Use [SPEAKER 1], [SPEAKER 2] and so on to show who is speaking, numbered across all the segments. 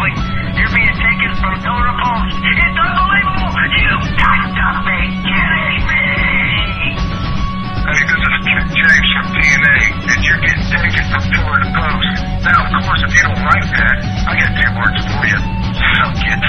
[SPEAKER 1] Wrestling. You're being taken from pillar to post. It's unbelievable. You've got to be kidding me.
[SPEAKER 2] Hey, this is James from TNA, and you're getting taken from pillar to post. Now, of course, if you don't like that, I got 2 words for you. Suck it.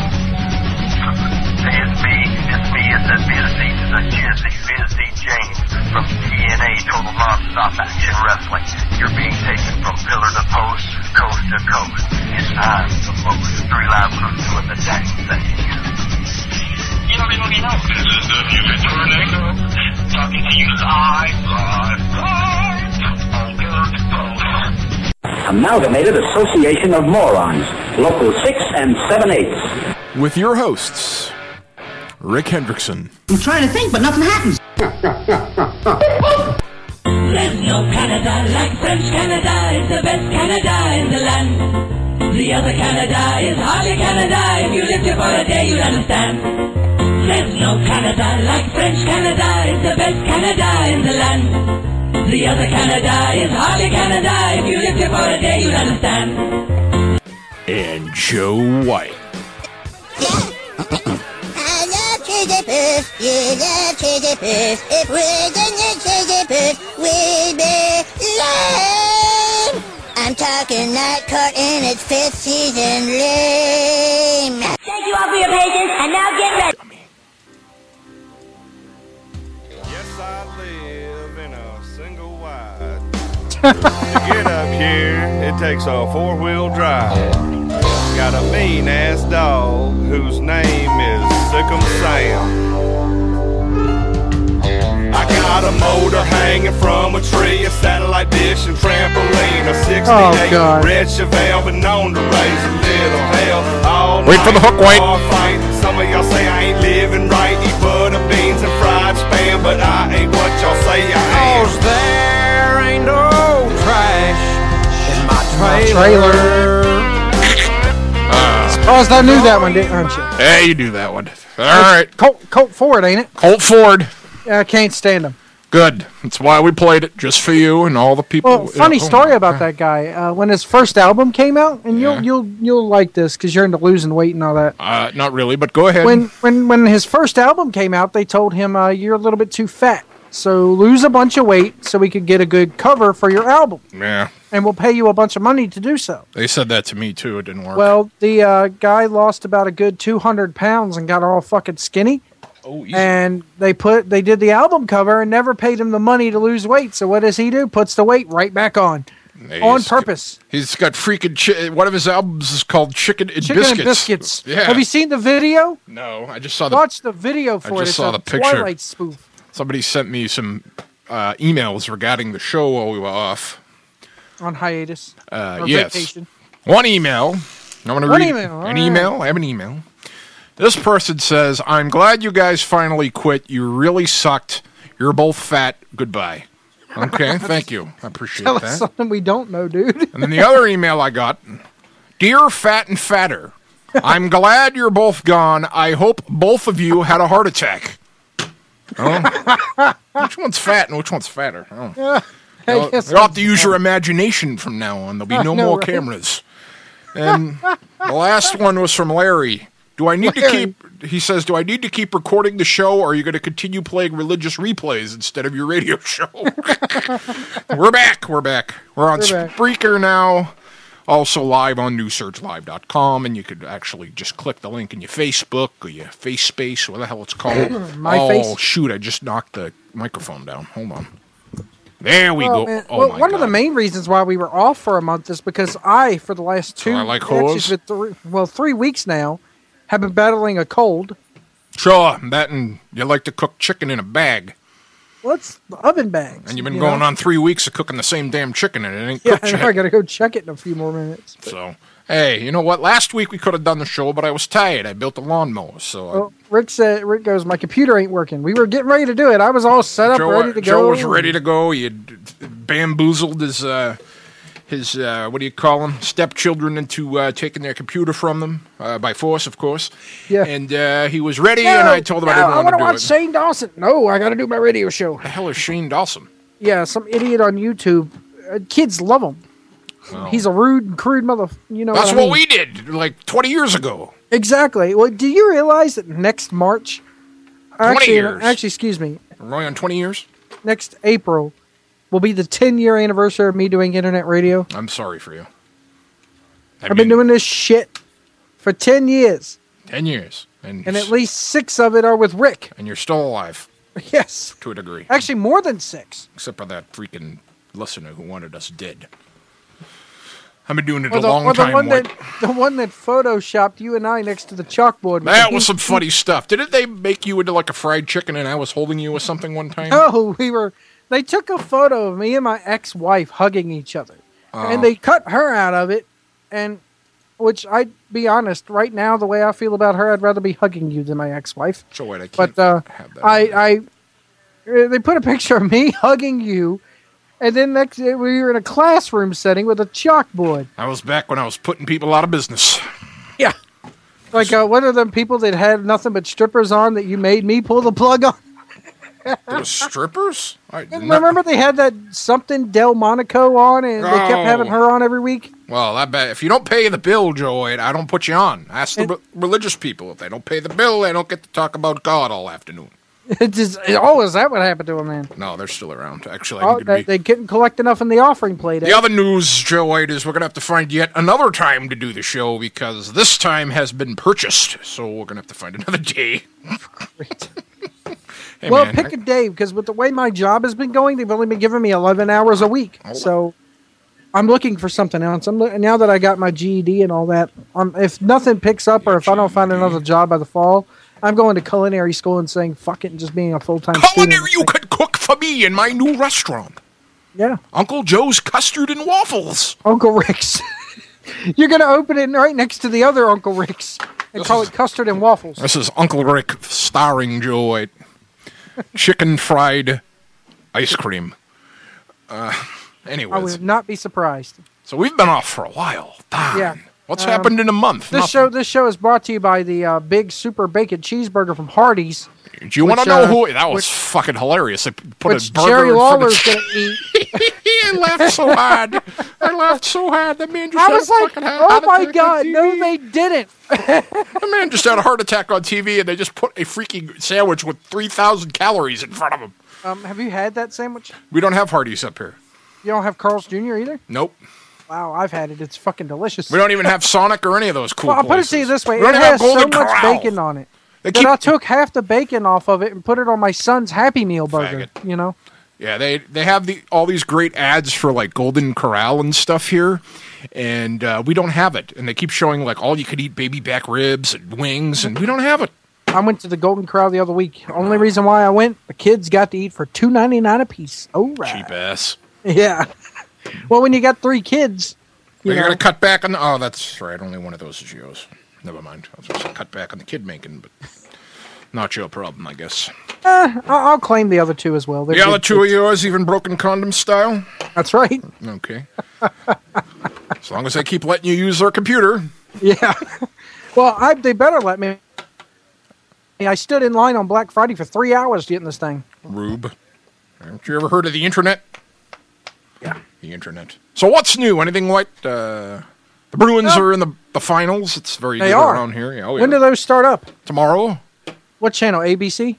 [SPEAKER 1] It's me, it's a busy James from TNA Total Non-Stop Action Wrestling. You're being taken from pillar to post, coast to coast. It's time to post. 3 live crews doing the dang thing.
[SPEAKER 2] You know. This is the Music Tornado, talking to you live on pillar to post.
[SPEAKER 3] Amalgamated Association of Morons, Local 6 and 7/8.
[SPEAKER 4] With your hosts, Rick Hendrickson.
[SPEAKER 5] I'm trying to think, but nothing happens.
[SPEAKER 6] There's no Canada like French Canada. It's the best Canada in the land. The other Canada is hardly Canada. If you lived here for a day, you'd understand. There's no Canada like French Canada. It's the best Canada in the land. The other Canada is hardly Canada. If you lived here for a day, you'd understand.
[SPEAKER 4] And Joe White.
[SPEAKER 7] If we're gonna chase a purse, we'll be lame. I'm talking Night Court in its 5th season, lame. Thank you all for your patience, and now get ready.
[SPEAKER 8] Yes, I live in a single wide. To get up here, it takes a 4-wheel drive. Got a mean-ass dog whose name is Sick'em Sam. I got a motor hanging from a tree, a satellite dish and trampoline, a 68 red Chevelle, but known to raise a little hell. All
[SPEAKER 4] Wait for the hook, White.
[SPEAKER 8] Fight. Some of y'all say I ain't living right. Eat butter beans and fried spam, but I ain't what y'all say I am. 'Cause there ain't no trash in my trailer.
[SPEAKER 9] I knew that one, didn't you?
[SPEAKER 4] Hey, you do that one. All right.
[SPEAKER 9] Colt Ford, ain't it?
[SPEAKER 4] Colt Ford.
[SPEAKER 9] Yeah, I can't stand him.
[SPEAKER 4] Good. That's why we played it, just for you and all the people.
[SPEAKER 9] Well, funny story about that guy. When his first album came out, and you'll like this because you're into losing weight and all that.
[SPEAKER 4] Not really, but go ahead.
[SPEAKER 9] When his first album came out, they told him you're a little bit too fat, so lose a bunch of weight so we could get a good cover for your album.
[SPEAKER 4] Yeah.
[SPEAKER 9] And we'll pay you a bunch of money to do so.
[SPEAKER 4] They said that to me too. It didn't work.
[SPEAKER 9] Well, the guy lost about a good 200 pounds and got all fucking skinny.
[SPEAKER 4] Oh, easy.
[SPEAKER 9] And they did the album cover and never paid him the money to lose weight. So what does he do? Puts the weight right back on purpose.
[SPEAKER 4] He's got freaking one of his albums is called Chicken and Biscuits. Yeah.
[SPEAKER 9] Have you seen the video?
[SPEAKER 4] No, I just saw
[SPEAKER 9] Watch the video for it.
[SPEAKER 4] I just saw the picture.
[SPEAKER 9] Twilight spoof.
[SPEAKER 4] Somebody sent me some emails regarding the show while we were off.
[SPEAKER 9] On hiatus.
[SPEAKER 4] Yes.
[SPEAKER 9] Vacation.
[SPEAKER 4] One email. I want to read an email. I have an email. This person says, I'm glad you guys finally quit. You really sucked. You're both fat. Goodbye. Okay, thank you. I appreciate
[SPEAKER 9] Tell
[SPEAKER 4] that.
[SPEAKER 9] us something we don't know, dude.
[SPEAKER 4] And then the other email I got, Dear Fat and Fatter, I'm glad you're both gone. I hope both of you had a heart attack. Oh. Which one's fat and which one's fatter? Oh. You'll have to use your imagination from now on. There'll be no more cameras. And the last one was from Larry. He says, do I need to keep recording the show, or are you going to continue playing religious replays instead of your radio show? We're back. We're on Spreaker now. Also live on newsurgelive.com, and you could actually just click the link in your Facebook or your Face Space, what the hell it's called.
[SPEAKER 9] Face?
[SPEAKER 4] Shoot, I just knocked the microphone down. Hold on. There we go.
[SPEAKER 9] Man,
[SPEAKER 4] my
[SPEAKER 9] one
[SPEAKER 4] God.
[SPEAKER 9] of the main reasons why we were off for a month is because for the last 3 weeks now, have been battling a cold.
[SPEAKER 4] Sure, that and you like to cook chicken in a bag.
[SPEAKER 9] What's the oven bags?
[SPEAKER 4] And you've been going on 3 weeks of cooking the same damn chicken, and it ain't
[SPEAKER 9] Yeah,
[SPEAKER 4] cooked
[SPEAKER 9] I
[SPEAKER 4] yet.
[SPEAKER 9] know, I got to go check it in a few more minutes.
[SPEAKER 4] So, hey, you know what? Last week we could have done the show, but I was tired. I built a lawnmower, so...
[SPEAKER 9] Rick goes, my computer ain't working. We were getting ready to do it. I was all set up, ready to go.
[SPEAKER 4] Joe was ready to go. He had bamboozled his what do you call them, stepchildren into taking their computer from them, by force, of course.
[SPEAKER 9] Yeah.
[SPEAKER 4] And he was ready, and I told him I didn't want to do it.
[SPEAKER 9] I want to watch Shane Dawson. No, I got to do my radio show.
[SPEAKER 4] The hell is Shane Dawson?
[SPEAKER 9] Yeah, some idiot on YouTube. Kids love him. He's a rude and crude mother. You know.
[SPEAKER 4] That's
[SPEAKER 9] what I mean?
[SPEAKER 4] what we did like 20 years ago.
[SPEAKER 9] Exactly. Well, do you realize that next March,
[SPEAKER 4] 20 years.
[SPEAKER 9] Actually, excuse me,
[SPEAKER 4] We're going on 20 years?
[SPEAKER 9] next April will be the 10-year anniversary of me doing internet radio.
[SPEAKER 4] I'm sorry for you.
[SPEAKER 9] I've been doing this shit for 10 years.
[SPEAKER 4] 10 years.
[SPEAKER 9] And at least 6 of it are with Rick.
[SPEAKER 4] And you're still alive.
[SPEAKER 9] Yes.
[SPEAKER 4] To a degree.
[SPEAKER 9] Actually, more than 6.
[SPEAKER 4] Except for that freaking listener who wanted us dead. I've been doing it
[SPEAKER 9] Or
[SPEAKER 4] a long time.
[SPEAKER 9] the one that photoshopped you and I next to the chalkboard.
[SPEAKER 4] That was some funny stuff. Didn't they make you into like a fried chicken and I was holding you with something one time?
[SPEAKER 9] Oh, they took a photo of me and my ex-wife hugging each other. And they cut her out of it. And, which I'd be honest, right now, the way I feel about her, I'd rather be hugging you than my ex-wife.
[SPEAKER 4] So wait, I can't have
[SPEAKER 9] that. They put a picture of me hugging you, and then next we were in a classroom setting with a chalkboard.
[SPEAKER 4] I was back when I was putting people out of business.
[SPEAKER 9] Yeah. Like, one of them people that had nothing but strippers on that you made me pull the plug on.
[SPEAKER 4] There was strippers?
[SPEAKER 9] Remember they had that something Delmonico on, and they kept having her on every week?
[SPEAKER 4] Well, I bet if you don't pay the bill, Joe, I don't put you on. Ask the religious people. If they don't pay the bill, they don't get to talk about God all afternoon.
[SPEAKER 9] Is that what happened to them, man?
[SPEAKER 4] No, they're still around. Actually,
[SPEAKER 9] they couldn't collect enough in the offering plate.
[SPEAKER 4] The other news, Joe White, is we're going to have to find yet another time to do the show because this time has been purchased. So we're going to have to find another day.
[SPEAKER 9] Great.
[SPEAKER 4] Hey,
[SPEAKER 9] well,
[SPEAKER 4] man,
[SPEAKER 9] pick a day, because with the way my job has been going, they've only been giving me 11 hours a week. So I'm looking for something else. Now that I got my GED and all that, if nothing picks up or if I don't find another job by the fall, I'm going to culinary school and saying fuck it and just being a full-time student.
[SPEAKER 4] Culinary, you could cook for me in my new restaurant.
[SPEAKER 9] Yeah.
[SPEAKER 4] Uncle Joe's Custard and Waffles.
[SPEAKER 9] Uncle Rick's. You're going to open it right next to the other Uncle Rick's and call it Custard and Waffles.
[SPEAKER 4] This is Uncle Rick starring Joe White. Chicken fried ice cream. Anyways.
[SPEAKER 9] I would not be surprised.
[SPEAKER 4] So we've been off for a while. Darn.
[SPEAKER 9] Yeah.
[SPEAKER 4] What's happened in a month?
[SPEAKER 9] This show is brought to you by the Big Super Bacon Cheeseburger from Hardee's.
[SPEAKER 4] Do you want to know who? That was fucking hilarious. They put a burger
[SPEAKER 9] Jerry
[SPEAKER 4] in front
[SPEAKER 9] Lawler's
[SPEAKER 4] of
[SPEAKER 9] going to eat.
[SPEAKER 4] I laughed so hard. I laughed so hard. That man just
[SPEAKER 9] I
[SPEAKER 4] had
[SPEAKER 9] was
[SPEAKER 4] a
[SPEAKER 9] like,
[SPEAKER 4] fucking heart
[SPEAKER 9] oh my
[SPEAKER 4] attack
[SPEAKER 9] God,
[SPEAKER 4] on
[SPEAKER 9] no,
[SPEAKER 4] TV.
[SPEAKER 9] they didn't.
[SPEAKER 4] The man just had a heart attack on TV, and they just put a freaking sandwich with 3,000 calories in front of him.
[SPEAKER 9] Have you had that sandwich?
[SPEAKER 4] We don't have Hardee's up here.
[SPEAKER 9] You don't have Carl's Jr. either?
[SPEAKER 4] Nope.
[SPEAKER 9] Wow, I've had it. It's fucking delicious.
[SPEAKER 4] We don't even have Sonic or any of those cool
[SPEAKER 9] Well, I'll put it
[SPEAKER 4] places.
[SPEAKER 9] to you this way.
[SPEAKER 4] We don't
[SPEAKER 9] It
[SPEAKER 4] even
[SPEAKER 9] has
[SPEAKER 4] have
[SPEAKER 9] so
[SPEAKER 4] Golden
[SPEAKER 9] much
[SPEAKER 4] Corral.
[SPEAKER 9] bacon on it
[SPEAKER 4] They
[SPEAKER 9] that
[SPEAKER 4] keep-
[SPEAKER 9] I took half the bacon off of it and put it on my son's Happy Meal burger.
[SPEAKER 4] Faggot.
[SPEAKER 9] You know?
[SPEAKER 4] Yeah, they have all these great ads for like Golden Corral and stuff here, and we don't have it. And they keep showing like all you could eat baby back ribs and wings, and we don't have it.
[SPEAKER 9] I went to the Golden Corral the other week. Only reason why I went, the kids got to eat for $2.99 a piece. Oh, right.
[SPEAKER 4] Cheap ass.
[SPEAKER 9] Yeah. Well, when you got 3 kids,
[SPEAKER 4] You're
[SPEAKER 9] know.
[SPEAKER 4] going to cut back on... Oh, that's right. Only one of those is yours. Never mind. I was going to cut back on the kid making, but not your problem, I guess.
[SPEAKER 9] I'll claim the other 2 as well. They're
[SPEAKER 4] The other
[SPEAKER 9] good
[SPEAKER 4] 2 of
[SPEAKER 9] kids.
[SPEAKER 4] yours, even broken condom style?
[SPEAKER 9] That's right.
[SPEAKER 4] Okay. As long as they keep letting you use their computer.
[SPEAKER 9] Yeah. Well, they better let me. I stood in line on Black Friday for 3 hours getting this thing.
[SPEAKER 4] Rube. Haven't you ever heard of the internet?
[SPEAKER 9] Yeah.
[SPEAKER 4] The internet. So what's new? Anything like... the Bruins are in the finals. It's very
[SPEAKER 9] They
[SPEAKER 4] good
[SPEAKER 9] are.
[SPEAKER 4] around here. Yeah,
[SPEAKER 9] When do those start up?
[SPEAKER 4] Tomorrow?
[SPEAKER 9] What channel? ABC?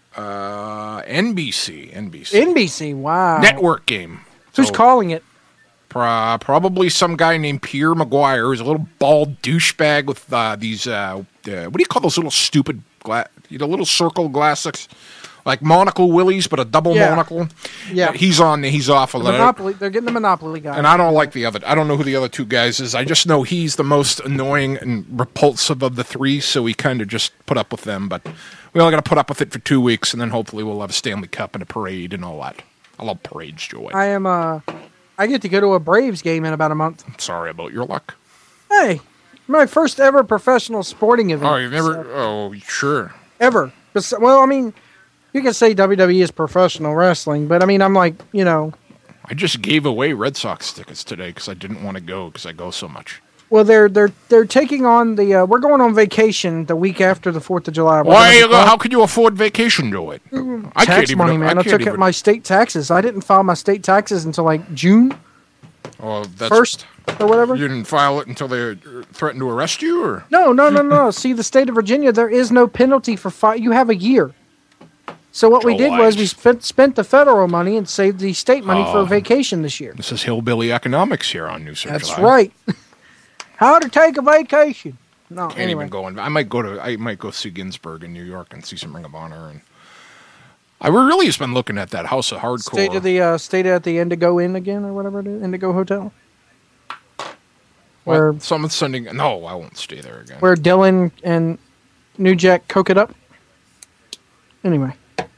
[SPEAKER 4] NBC.
[SPEAKER 9] NBC. Wow.
[SPEAKER 4] Network game.
[SPEAKER 9] Who's
[SPEAKER 4] So,
[SPEAKER 9] calling it?
[SPEAKER 4] Probably some guy named Pierre Maguire, who's a little bald douchebag with these, what do you call those little stupid, little circle glasses? Like monocle willies, but a double monocle.
[SPEAKER 9] Yeah.
[SPEAKER 4] He's off of that.
[SPEAKER 9] Monopoly. They're getting the Monopoly guy.
[SPEAKER 4] And I don't like the other. I don't know who the other 2 guys is. I just know he's the most annoying and repulsive of the 3, so we kind of just put up with them. But we only got to put up with it for 2 weeks, and then hopefully we'll have a Stanley Cup and a parade and all that. I love parades, Joey.
[SPEAKER 9] I get to go to a Braves game in about a month.
[SPEAKER 4] I'm sorry about your luck.
[SPEAKER 9] Hey, my first ever professional sporting event.
[SPEAKER 4] Oh, you've never? Oh, sure.
[SPEAKER 9] Ever. Well, I mean, you can say WWE is professional wrestling, but I mean, I'm like, you know.
[SPEAKER 4] I just gave away Red Sox tickets today because I didn't want to go because I go so much.
[SPEAKER 9] Well, they're taking on the. We're going on vacation the week after the 4th of July.
[SPEAKER 4] How could you afford vacation, Joey? I can't
[SPEAKER 9] Tax
[SPEAKER 4] even.
[SPEAKER 9] money, man. I took out my state taxes. I didn't file my state taxes until like June.
[SPEAKER 4] Oh, that's
[SPEAKER 9] 1st. or whatever.
[SPEAKER 4] You didn't file it until they threatened to arrest you, or
[SPEAKER 9] No. See, the state of Virginia, there is no penalty for you have a year. So what we did was we spent the federal money and saved the state money for a vacation this year.
[SPEAKER 4] This is hillbilly economics here on New Search
[SPEAKER 9] That's
[SPEAKER 4] Live.
[SPEAKER 9] right. How to take a vacation? No,
[SPEAKER 4] Can't
[SPEAKER 9] anyway.
[SPEAKER 4] even go in. I might go see Ginsburg in New York and see some Ring of Honor, and I really has been looking at that House of Hardcore.
[SPEAKER 9] Stayed at the Indigo Inn again or whatever it is, Indigo Hotel. Where
[SPEAKER 4] someone's sending? No, I won't stay there again.
[SPEAKER 9] Where Dylan and New Jack coke it up. Anyway.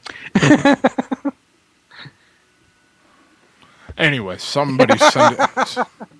[SPEAKER 4] Anyway, somebody send it.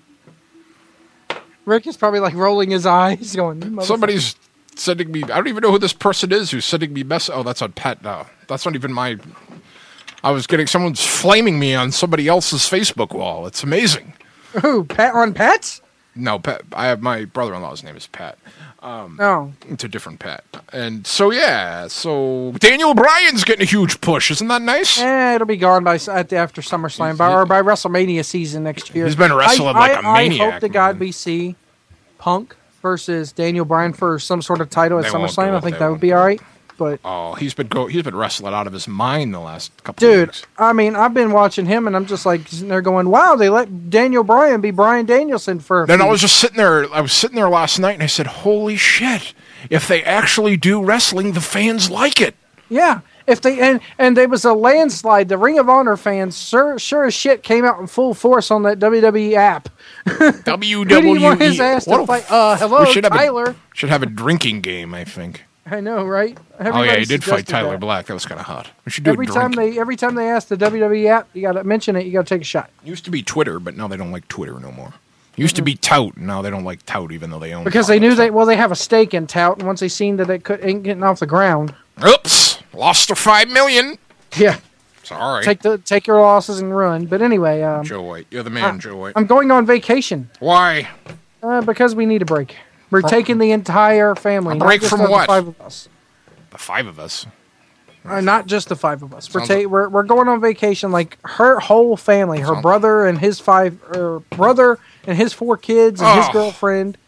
[SPEAKER 9] Rick is probably like rolling his eyes, going.
[SPEAKER 4] Somebody's sending me. I don't even know who this person is who's sending me Oh, that's on Pat. No, that's not even my. I was getting someone's flaming me on somebody else's Facebook wall. It's amazing.
[SPEAKER 9] Who? Pat on Pat's?
[SPEAKER 4] No, Pat. I have my brother-in-law's name is Pat.
[SPEAKER 9] No,
[SPEAKER 4] it's a different Pat. And so Daniel Bryan's getting a huge push. Isn't that nice?
[SPEAKER 9] It'll be gone after SummerSlam by WrestleMania season next year.
[SPEAKER 4] He's been wrestling like a maniac.
[SPEAKER 9] I hope to God we see Punk versus Daniel Bryan for some sort of title at SummerSlam. I think that would be all right. But
[SPEAKER 4] he's been wrestling out of his mind the last couple of weeks.
[SPEAKER 9] I mean, I've been watching him, and I'm just like, they're going, wow, they let Daniel Bryan be Bryan Danielson for.
[SPEAKER 4] Then I was just sitting there. I was sitting there last night, and I said, "Holy shit! If they actually do wrestling, the fans like it."
[SPEAKER 9] Yeah, if they and there was a landslide. The Ring of Honor fans sure as shit came out in full force on that WWE app.
[SPEAKER 4] WWE.
[SPEAKER 9] Who do you want his ass to fight? Hello, Tyler.
[SPEAKER 4] Should have a drinking game, I think.
[SPEAKER 9] I know, right?
[SPEAKER 4] He did fight Tyler Black. That was kind of hot. We should do
[SPEAKER 9] every time they ask the WWE app, you got to mention it. You got to take a shot.
[SPEAKER 4] It used to be Twitter, but now they don't like Twitter no more. It used to be Tout, and now they don't like Tout, even though they own.
[SPEAKER 9] Because they knew they have a stake in Tout, and once they seen that it ain't getting off the ground.
[SPEAKER 4] Oops, lost their $5 million.
[SPEAKER 9] Yeah.
[SPEAKER 4] Sorry.
[SPEAKER 9] Take your losses and run. But anyway,
[SPEAKER 4] Joe White, you're the man, Joe White.
[SPEAKER 9] I'm going on vacation.
[SPEAKER 4] Why?
[SPEAKER 9] Because we need a break. We're taking the entire family.
[SPEAKER 4] A break from what?
[SPEAKER 9] The 5 of us.
[SPEAKER 4] The 5 of us.
[SPEAKER 9] Not just the 5 of us. We're going on vacation. Like her whole family, her brother and his 4 kids and his girlfriend.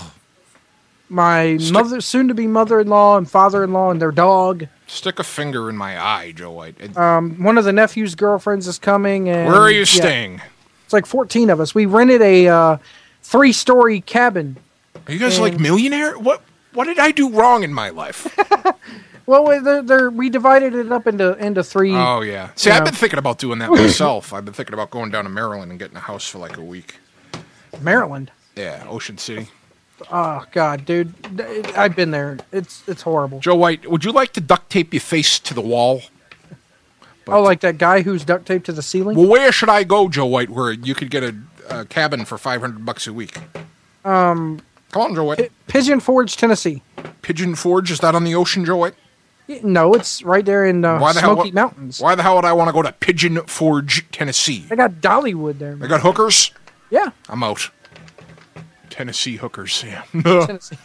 [SPEAKER 9] My soon-to-be mother-in-law and father-in-law and their dog.
[SPEAKER 4] Stick a finger in my eye, Joe White.
[SPEAKER 9] One of the nephew's girlfriends is coming. And,
[SPEAKER 4] where are you staying?
[SPEAKER 9] It's like 14 of us. We rented a 3-story cabin.
[SPEAKER 4] Are you guys like millionaire? What did I do wrong in my life?
[SPEAKER 9] Well, we divided it up into 3.
[SPEAKER 4] Oh, yeah. See, I've been thinking about doing that myself. I've been thinking about going down to Maryland and getting a house for like a week.
[SPEAKER 9] Maryland?
[SPEAKER 4] Yeah, Ocean City.
[SPEAKER 9] Oh, God, dude. I've been there. It's horrible.
[SPEAKER 4] Joe White, would you like to duct tape your face to the wall?
[SPEAKER 9] Like that guy who's duct taped to the ceiling?
[SPEAKER 4] Well, where should I go, Joe White, where you could get a cabin for $500 a week? Come on, Joe White.
[SPEAKER 9] Pigeon Forge, Tennessee.
[SPEAKER 4] Pigeon Forge, is that on the ocean, Joe White?
[SPEAKER 9] No, it's right there in Smoky Mountains.
[SPEAKER 4] Why the hell would I want to go to Pigeon Forge, Tennessee?
[SPEAKER 9] They got Dollywood there.
[SPEAKER 4] They got hookers?
[SPEAKER 9] Yeah.
[SPEAKER 4] I'm out. Tennessee hookers, yeah.
[SPEAKER 9] Tennessee.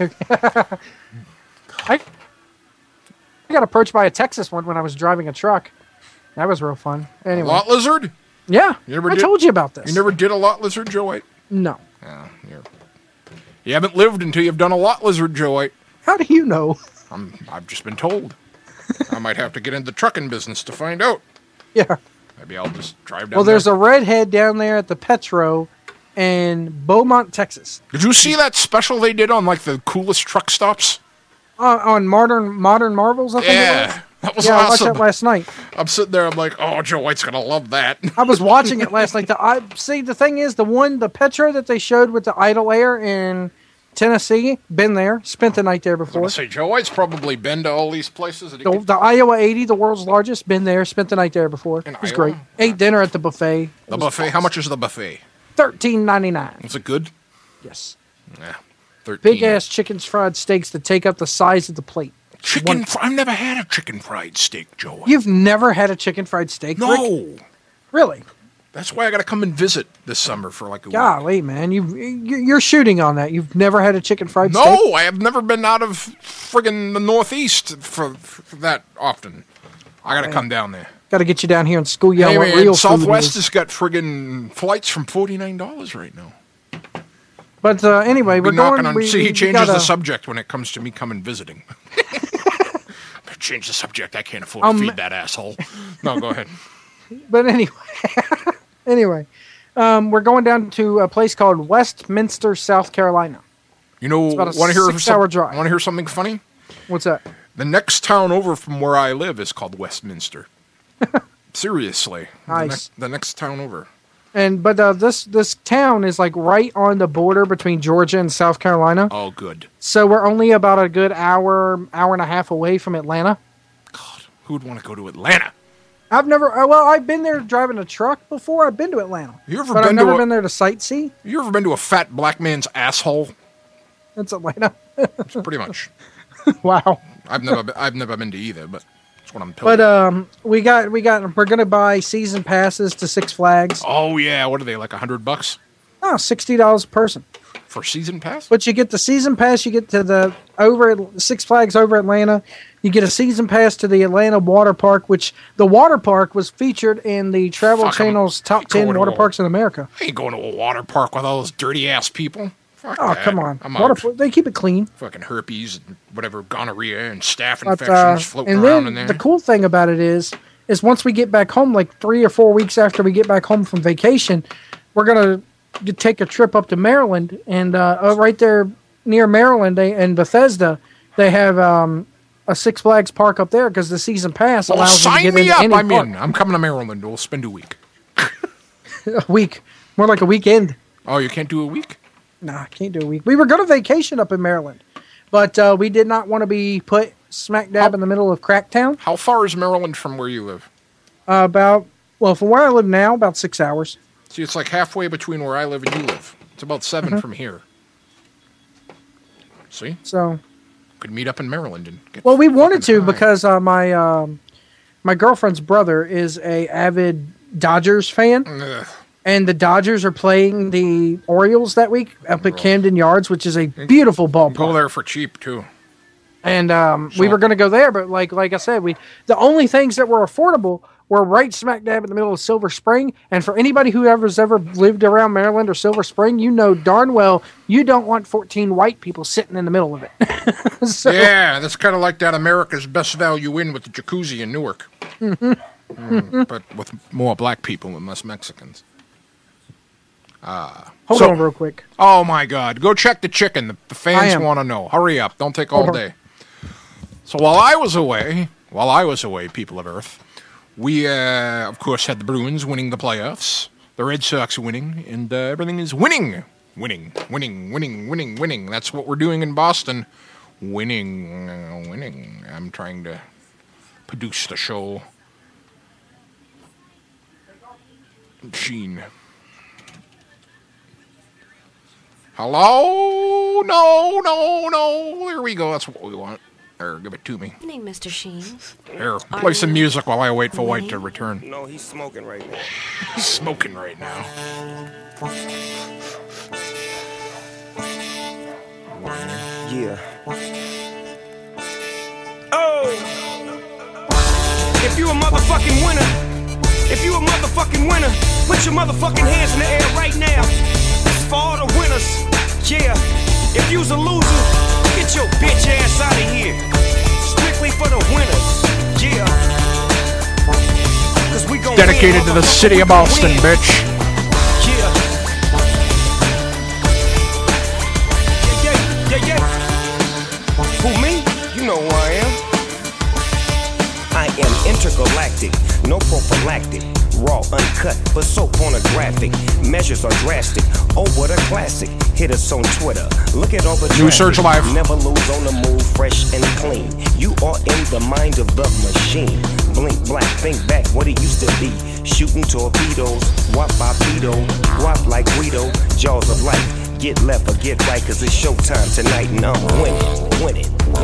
[SPEAKER 9] I got approached by a Texas one when I was driving a truck. That was real fun. Anyway.
[SPEAKER 4] Lot lizard?
[SPEAKER 9] Yeah. I told you about this.
[SPEAKER 4] You never did a lot lizard, Joe White?
[SPEAKER 9] No.
[SPEAKER 4] You haven't lived until you've done a lot lizard, Joe White.
[SPEAKER 9] How do you know?
[SPEAKER 4] I've just been told. I might have to get into the trucking business to find out.
[SPEAKER 9] Yeah.
[SPEAKER 4] Maybe I'll just drive down
[SPEAKER 9] Well, there's a redhead down there at the Petro in Beaumont, Texas.
[SPEAKER 4] Did you see that special they did on like the coolest truck stops?
[SPEAKER 9] On Modern Marvels, I think it was?
[SPEAKER 4] That was awesome.
[SPEAKER 9] I watched that last night.
[SPEAKER 4] I'm sitting there, I'm like, oh, Joe White's going to love that.
[SPEAKER 9] I was watching it last night. The thing is, the Petro that they showed with the Idle Air in Tennessee, been there, spent the night there before.
[SPEAKER 4] I was gonna say, Joe White's probably been to all these places.
[SPEAKER 9] The Iowa 80, the world's largest, been there, spent the night there before. It was great. Ate dinner at the buffet.
[SPEAKER 4] The buffet, awesome. How much is the buffet?
[SPEAKER 9] $13.99.
[SPEAKER 4] Is it good?
[SPEAKER 9] Yes.
[SPEAKER 4] Yeah, 13.
[SPEAKER 9] Big ass chicken fried steaks that take up the size of the plate.
[SPEAKER 4] I've never had a chicken fried steak, Joe.
[SPEAKER 9] You've never had a chicken fried steak?
[SPEAKER 4] No.
[SPEAKER 9] Rick? Really?
[SPEAKER 4] That's why I got to come and visit this summer for like a week.
[SPEAKER 9] Golly, man, you're shooting on that. You've never had a chicken fried steak?
[SPEAKER 4] No, I have never been out of friggin' the Northeast for that often. I got to come down there.
[SPEAKER 9] Got to get you down here and school you on what
[SPEAKER 4] man,
[SPEAKER 9] real
[SPEAKER 4] Southwest
[SPEAKER 9] food is.
[SPEAKER 4] has got friggin' flights from $49 right now.
[SPEAKER 9] But anyway, we're
[SPEAKER 4] knocking
[SPEAKER 9] going.
[SPEAKER 4] on.
[SPEAKER 9] We
[SPEAKER 4] He changes
[SPEAKER 9] gotta-
[SPEAKER 4] the subject when it comes to me coming visiting. Change the subject. I can't afford to feed that asshole. No, go ahead.
[SPEAKER 9] But anyway, we're going down to a place called Westminster, South Carolina.
[SPEAKER 4] You know,
[SPEAKER 9] about a
[SPEAKER 4] want to hear
[SPEAKER 9] 6-hour drive.
[SPEAKER 4] Want to hear something funny?
[SPEAKER 9] What's that?
[SPEAKER 4] The next town over from where I live is called Westminster. Seriously,
[SPEAKER 9] Nice.
[SPEAKER 4] The next town over.
[SPEAKER 9] But this town is like right on the border between Georgia and South Carolina.
[SPEAKER 4] Oh, good.
[SPEAKER 9] So we're only about a good hour and a half away from Atlanta.
[SPEAKER 4] God, who would want to go to Atlanta?
[SPEAKER 9] I've been there driving a truck before. I've been to Atlanta.
[SPEAKER 4] You ever
[SPEAKER 9] but
[SPEAKER 4] been
[SPEAKER 9] I've
[SPEAKER 4] to
[SPEAKER 9] never been there to sightsee.
[SPEAKER 4] You ever been to a fat black man's asshole?
[SPEAKER 9] That's Atlanta.
[SPEAKER 4] Pretty much.
[SPEAKER 9] Wow.
[SPEAKER 4] I've never been to either, but that's what I'm told.
[SPEAKER 9] But we're gonna buy season passes to Six Flags.
[SPEAKER 4] Oh yeah, what are they, like $100?
[SPEAKER 9] Oh, $60 a person.
[SPEAKER 4] For season pass?
[SPEAKER 9] But you get the season pass, you get to the Six Flags over Atlanta. You get a season pass to the Atlanta water park, which the water park was featured in the Travel Channel's top 10 water parks in America.
[SPEAKER 4] I ain't going to a water park with all those dirty ass people. Fuck
[SPEAKER 9] Oh,
[SPEAKER 4] that.
[SPEAKER 9] come on.
[SPEAKER 4] I'm
[SPEAKER 9] Water
[SPEAKER 4] out.
[SPEAKER 9] park, they keep it clean.
[SPEAKER 4] Fucking herpes and whatever, gonorrhea and staph
[SPEAKER 9] But,
[SPEAKER 4] infections floating
[SPEAKER 9] and
[SPEAKER 4] around
[SPEAKER 9] then
[SPEAKER 4] in there.
[SPEAKER 9] the cool thing about it is once we get back home, like 3 or 4 weeks after we get back home from vacation, we're going to take a trip up to Maryland. And right there near Maryland and Bethesda, they have a Six Flags park up there because the season pass allows you to
[SPEAKER 4] sign
[SPEAKER 9] get
[SPEAKER 4] me
[SPEAKER 9] into
[SPEAKER 4] up.
[SPEAKER 9] any
[SPEAKER 4] I'm
[SPEAKER 9] park.
[SPEAKER 4] in. I'm coming to Maryland. We'll spend a week.
[SPEAKER 9] A week. More like a weekend.
[SPEAKER 4] Oh, you can't do a week?
[SPEAKER 9] Nah, I can't do a week. We were going to vacation up in Maryland, but we did not want to be put smack dab in the middle of Cracktown.
[SPEAKER 4] How far is Maryland from where you live?
[SPEAKER 9] From where I live now, about 6 hours.
[SPEAKER 4] See, it's like halfway between where I live and you live. It's about 7 from here. See?
[SPEAKER 9] So,
[SPEAKER 4] Could meet up in Maryland and get
[SPEAKER 9] we wanted to
[SPEAKER 4] high.
[SPEAKER 9] because my girlfriend's brother is a avid Dodgers fan,
[SPEAKER 4] Ugh.
[SPEAKER 9] and the Dodgers are playing the Orioles that week up at Camden Yards, which is a beautiful ballpark.
[SPEAKER 4] Go there for cheap, too.
[SPEAKER 9] And we were going to go there, but like I said, the only things that were affordable were right smack dab in the middle of Silver Spring. And for anybody who ever lived around Maryland or Silver Spring, you know darn well you don't want 14 white people sitting in the middle of it. So,
[SPEAKER 4] Yeah, that's kind of like that America's Best Value Inn with the jacuzzi in Newark. But with more black people and less Mexicans.
[SPEAKER 9] hold on real quick.
[SPEAKER 4] Oh, my God. Go check the chicken. The
[SPEAKER 9] I
[SPEAKER 4] fans
[SPEAKER 9] am.
[SPEAKER 4] want to know. Hurry up. Don't take all
[SPEAKER 9] Hold on.
[SPEAKER 4] day. So while I was away, people of Earth, we, of course, had the Bruins winning the playoffs, the Red Sox winning, and everything is winning. Winning. That's what we're doing in Boston. Winning. I'm trying to produce the show. Machine. Hello? No. There we go. That's what we want. There, give it to me.
[SPEAKER 10] Evening, Mr. Sheen.
[SPEAKER 4] Here, play some music while I wait for White to return.
[SPEAKER 8] No, he's smoking right now.
[SPEAKER 4] He's smoking right now.
[SPEAKER 11] Yeah. Oh! If you a motherfucking winner, put your motherfucking hands in the air right now. This for all the winners. Yeah. If you's a loser, get your bitch ass out of here. Strictly for the winners. Yeah. 'Cause we gon'
[SPEAKER 4] Dedicated to the city of Boston, bitch.
[SPEAKER 11] Yeah. Who, me? You know who I am. I am intergalactic, no prophylactic. Raw, uncut, but so pornographic. Measures are drastic. Oh, what a classic. Hit us on Twitter. Look at all the
[SPEAKER 4] New Surge Live.
[SPEAKER 11] Never lose on the move, fresh and clean. You are in the mind of the machine. Blink black, think back what it used to be. Shooting torpedoes, wop bopito, guap like Guido, jaws of life. Get left or get right, cause it's showtime tonight and I'm winning.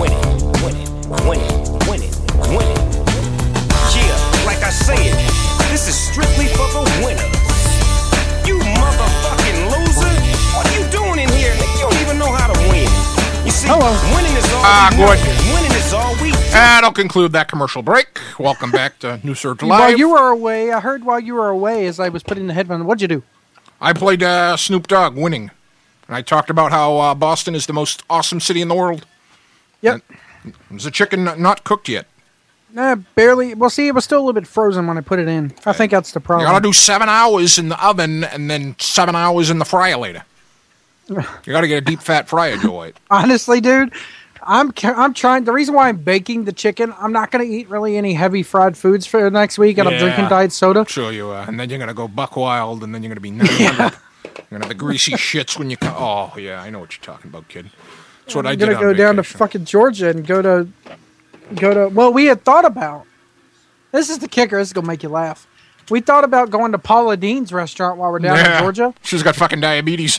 [SPEAKER 11] Yeah, like I said, this is strictly for the winners. You motherfucking loser. What are you doing in here? You don't even know how to win. You see, winning is all we
[SPEAKER 4] good.
[SPEAKER 11] know. Winning is all we do.
[SPEAKER 4] That'll conclude that commercial break. Welcome back to New Surge Live.
[SPEAKER 9] While you were away, as I was putting the headphone, what'd you do?
[SPEAKER 4] I played Snoop Dogg, Winning. And I talked about how Boston is the most awesome city in the world.
[SPEAKER 9] Yep.
[SPEAKER 4] Is the chicken not cooked yet?
[SPEAKER 9] Nah, barely. Well, see, it was still a little bit frozen when I put it in. I think that's the
[SPEAKER 4] You
[SPEAKER 9] problem.
[SPEAKER 4] gotta do 7 hours in the oven and then 7 hours in the fryer later. You gotta get a deep fat fryer, Joe White.
[SPEAKER 9] Honestly, dude, I'm trying. The reason why I'm baking the chicken, I'm not going to eat really any heavy fried foods for next week, and I'm drinking diet soda.
[SPEAKER 4] Sure you are. And then you're gonna go buck wild, and then you're gonna be 900. You're gonna have the greasy shits when you come. Oh yeah, I know what you're talking about, kid. That's what I did.
[SPEAKER 9] I'm gonna go down to fucking Georgia and go to. Well, we had thought about. This is the kicker. This is gonna make you laugh. We thought about going to Paula Dean's restaurant while we're down in Georgia.
[SPEAKER 4] She's got fucking diabetes.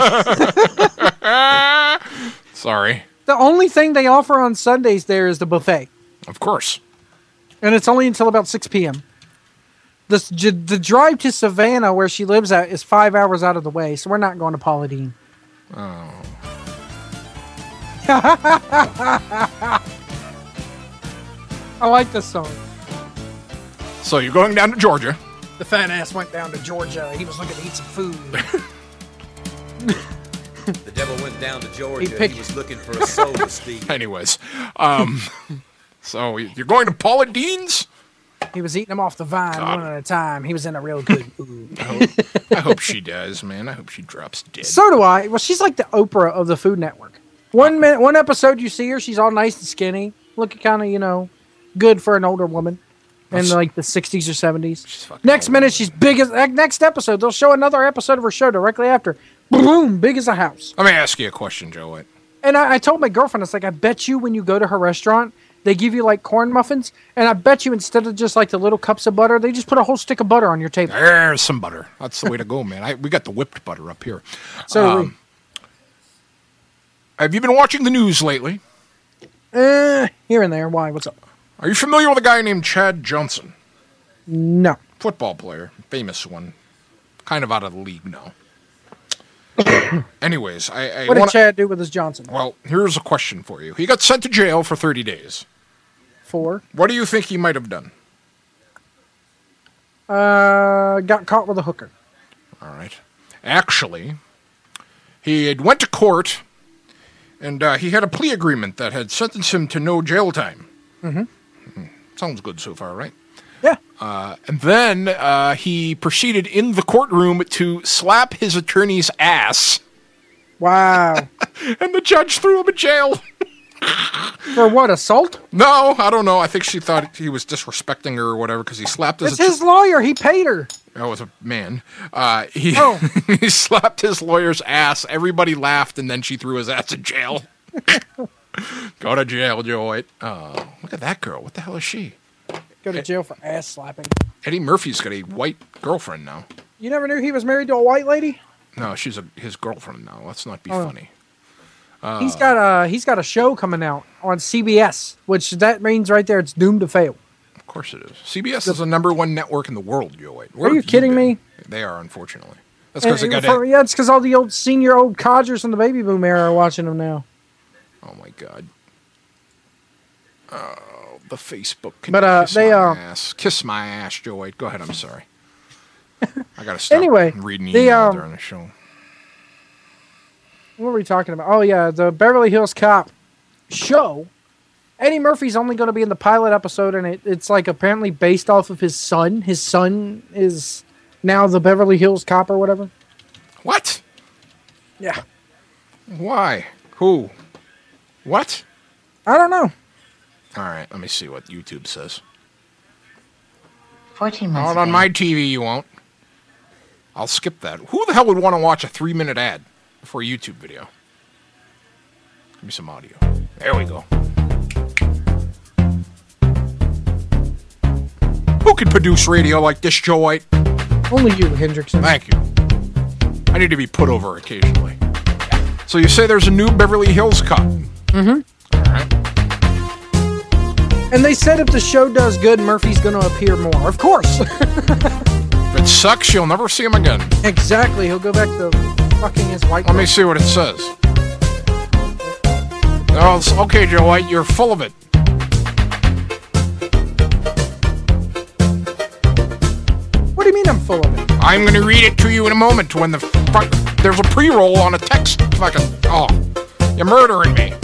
[SPEAKER 4] Sorry.
[SPEAKER 9] The only thing they offer on Sundays there is the buffet.
[SPEAKER 4] Of course.
[SPEAKER 9] And it's only until about 6 p.m. The drive to Savannah, where she lives at, is 5 hours out of the way, so we're not going to Paula Dean.
[SPEAKER 4] Oh.
[SPEAKER 9] I like this song.
[SPEAKER 4] So you're going down to Georgia.
[SPEAKER 9] The fat ass went down to Georgia. He was looking to eat some food.
[SPEAKER 10] The devil went down to Georgia.
[SPEAKER 9] He
[SPEAKER 10] He was looking for a soul to steal.
[SPEAKER 4] Anyways, so you're going to Paula Dean's?
[SPEAKER 9] He was eating them off the vine one at a time. He was in a real good mood.
[SPEAKER 4] I hope she does, man. I hope she drops dead.
[SPEAKER 9] So do I. Well, she's like the Oprah of the Food Network. One episode you see her, she's all nice and skinny, looking kind of, good for an older woman in like the 60s or 70s. Next minute, she's big as... Next episode, they'll show another episode of her show directly after. Boom, big as a house.
[SPEAKER 4] Let me ask you a question, Joe White.
[SPEAKER 9] And I told my girlfriend, it's like, I bet you when you go to her restaurant, they give you like corn muffins, and I bet you instead of just like the little cups of butter, they just put a whole stick of butter on your table.
[SPEAKER 4] There's some butter. That's the way to go, man. We got the whipped butter up here.
[SPEAKER 9] So
[SPEAKER 4] have you been watching the news lately?
[SPEAKER 9] Here and there. Why? What's up?
[SPEAKER 4] Are you familiar with a guy named Chad Johnson?
[SPEAKER 9] No.
[SPEAKER 4] Football player. Famous one. Kind of out of the league now. Anyways,
[SPEAKER 9] what did Chad do with his Johnson?
[SPEAKER 4] Well, here's a question for you. He got sent to jail for 30 days.
[SPEAKER 9] For?
[SPEAKER 4] What do you think he might have done?
[SPEAKER 9] Got caught with a hooker.
[SPEAKER 4] All right. Actually, he had went to court, and he had a plea agreement that had sentenced him to no jail time.
[SPEAKER 9] Mm-hmm.
[SPEAKER 4] Sounds good so far, right?
[SPEAKER 9] Yeah.
[SPEAKER 4] And then he proceeded in the courtroom to slap his attorney's ass.
[SPEAKER 9] Wow.
[SPEAKER 4] And the judge threw him in jail.
[SPEAKER 9] For what, assault?
[SPEAKER 4] No, I don't know. I think she thought he was disrespecting her or whatever because he slapped his...
[SPEAKER 9] It's his lawyer. He paid her.
[SPEAKER 4] That was a man. He slapped his lawyer's ass. Everybody laughed, and then she threw his ass in jail. Go to jail, Joe White. Oh, look at that girl. What the hell is she?
[SPEAKER 9] Go to jail for ass slapping.
[SPEAKER 4] Eddie Murphy's got a white girlfriend now.
[SPEAKER 9] You never knew he was married to a white lady?
[SPEAKER 4] No, she's his girlfriend now. Let's not be funny.
[SPEAKER 9] He's got a show coming out on CBS, which that means right there it's doomed to fail.
[SPEAKER 4] Of course it is. CBS is the #1 network in the world, Joe White.
[SPEAKER 9] Are you kidding me?
[SPEAKER 4] They are, unfortunately. That's because
[SPEAKER 9] it's because all the old codgers from the baby boom era are watching them now.
[SPEAKER 4] Oh my God. Oh, the Facebook. Kiss my ass, Joe White. Go ahead. I'm sorry. I gotta stop reading email during the show.
[SPEAKER 9] What were we talking about? Oh yeah, the Beverly Hills Cop show. Eddie Murphy's only going to be in the pilot episode, and it's like apparently based off of his son. His son is now the Beverly Hills Cop or whatever.
[SPEAKER 4] What?
[SPEAKER 9] Yeah.
[SPEAKER 4] Why? Who? What?
[SPEAKER 9] I don't know.
[SPEAKER 4] All right, let me see what YouTube says.
[SPEAKER 12] 14 months
[SPEAKER 4] Not on my TV, you won't. I'll skip that. Who the hell would want to watch a 3-minute ad for a YouTube video? Give me some audio. There we go. Who could produce radio like this, Joe White?
[SPEAKER 9] Only you, Hendrickson.
[SPEAKER 4] Thank you. I need to be put over occasionally. So you say there's a new Beverly Hills Cop?
[SPEAKER 9] Mm-hmm.
[SPEAKER 4] All right.
[SPEAKER 9] And they said if the show does good, Murphy's going to appear more. Of course.
[SPEAKER 4] If it sucks, you'll never see him again.
[SPEAKER 9] Exactly. He'll go back to fucking his white
[SPEAKER 4] Let me see what it says. Oh, okay, Joe White, you're full of it.
[SPEAKER 9] What do you mean I'm full of it?
[SPEAKER 4] I'm going to read it to you in a moment when the there's a pre-roll on a text fucking... Oh, you're murdering me.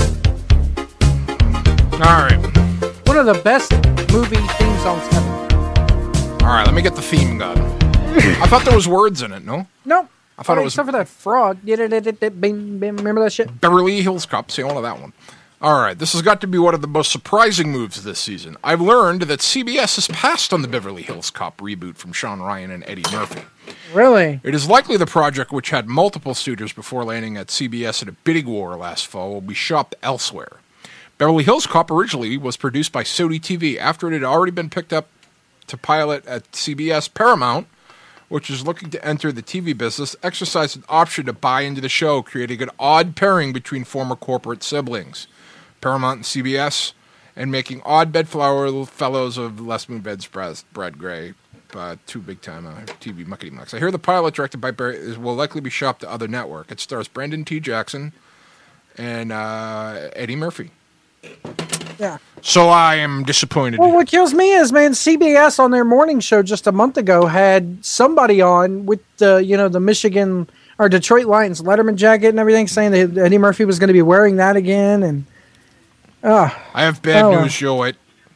[SPEAKER 4] All right.
[SPEAKER 9] One of the best movie theme songs ever.
[SPEAKER 4] All right, let me get the theme going. I thought there was words in it, no?
[SPEAKER 9] Nope.
[SPEAKER 4] I thought it was...
[SPEAKER 9] Except for that frog. Remember that shit?
[SPEAKER 4] Beverly Hills Cop. See, I wanted that one. All right, this has got to be one of the most surprising moves this season. I've learned that CBS has passed on the Beverly Hills Cop reboot from Sean Ryan and Eddie Murphy.
[SPEAKER 9] Really?
[SPEAKER 4] It is likely the project, which had multiple suitors before landing at CBS in a bidding war last fall, will be shopped elsewhere. Beverly Hills Cop originally was produced by Sony TV after it had already been picked up to pilot at CBS. Paramount, which is looking to enter the TV business, exercised an option to buy into the show, creating an odd pairing between former corporate siblings. Paramount and CBS, and making odd bedfellows of Les Moonves, Brad Gray, two big-time TV muckety-mucks. I hear the pilot, directed by Barry, will likely be shopped to other network. It stars Brandon T. Jackson and Eddie Murphy.
[SPEAKER 9] Yeah.
[SPEAKER 4] So I am disappointed.
[SPEAKER 9] Well, what kills me is, man, CBS on their morning show just a month ago had somebody on with the Michigan or Detroit Lions Letterman jacket and everything, saying that Eddie Murphy was going to be wearing that again, and
[SPEAKER 4] I have bad news, Joe.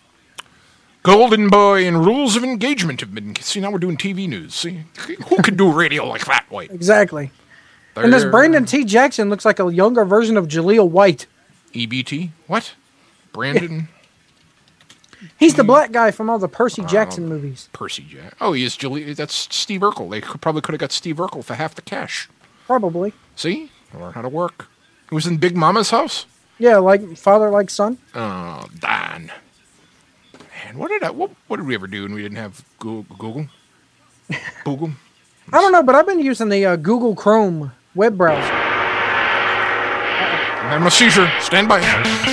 [SPEAKER 4] Golden Boy and Rules of Engagement have been... See, now we're doing TV news. See, who could do radio like that, White?
[SPEAKER 9] Exactly. And this Brandon T. Jackson looks like a younger version of Jaleel White.
[SPEAKER 4] EBT? What? Brandon?
[SPEAKER 9] He's the black guy from all the Percy Jackson movies.
[SPEAKER 4] Percy Jackson. Oh, he is Jaleel. That's Steve Urkel. They probably could have got Steve Urkel for half the cash.
[SPEAKER 9] Probably.
[SPEAKER 4] See? Learn how to work. He was in Big Mama's house?
[SPEAKER 9] Yeah, like father, like son.
[SPEAKER 4] Oh, Don. Man, what did we ever do when we didn't have Google? Google?
[SPEAKER 9] I don't know, but I've been using the Google Chrome web browser.
[SPEAKER 4] I'm a seizure. Stand by.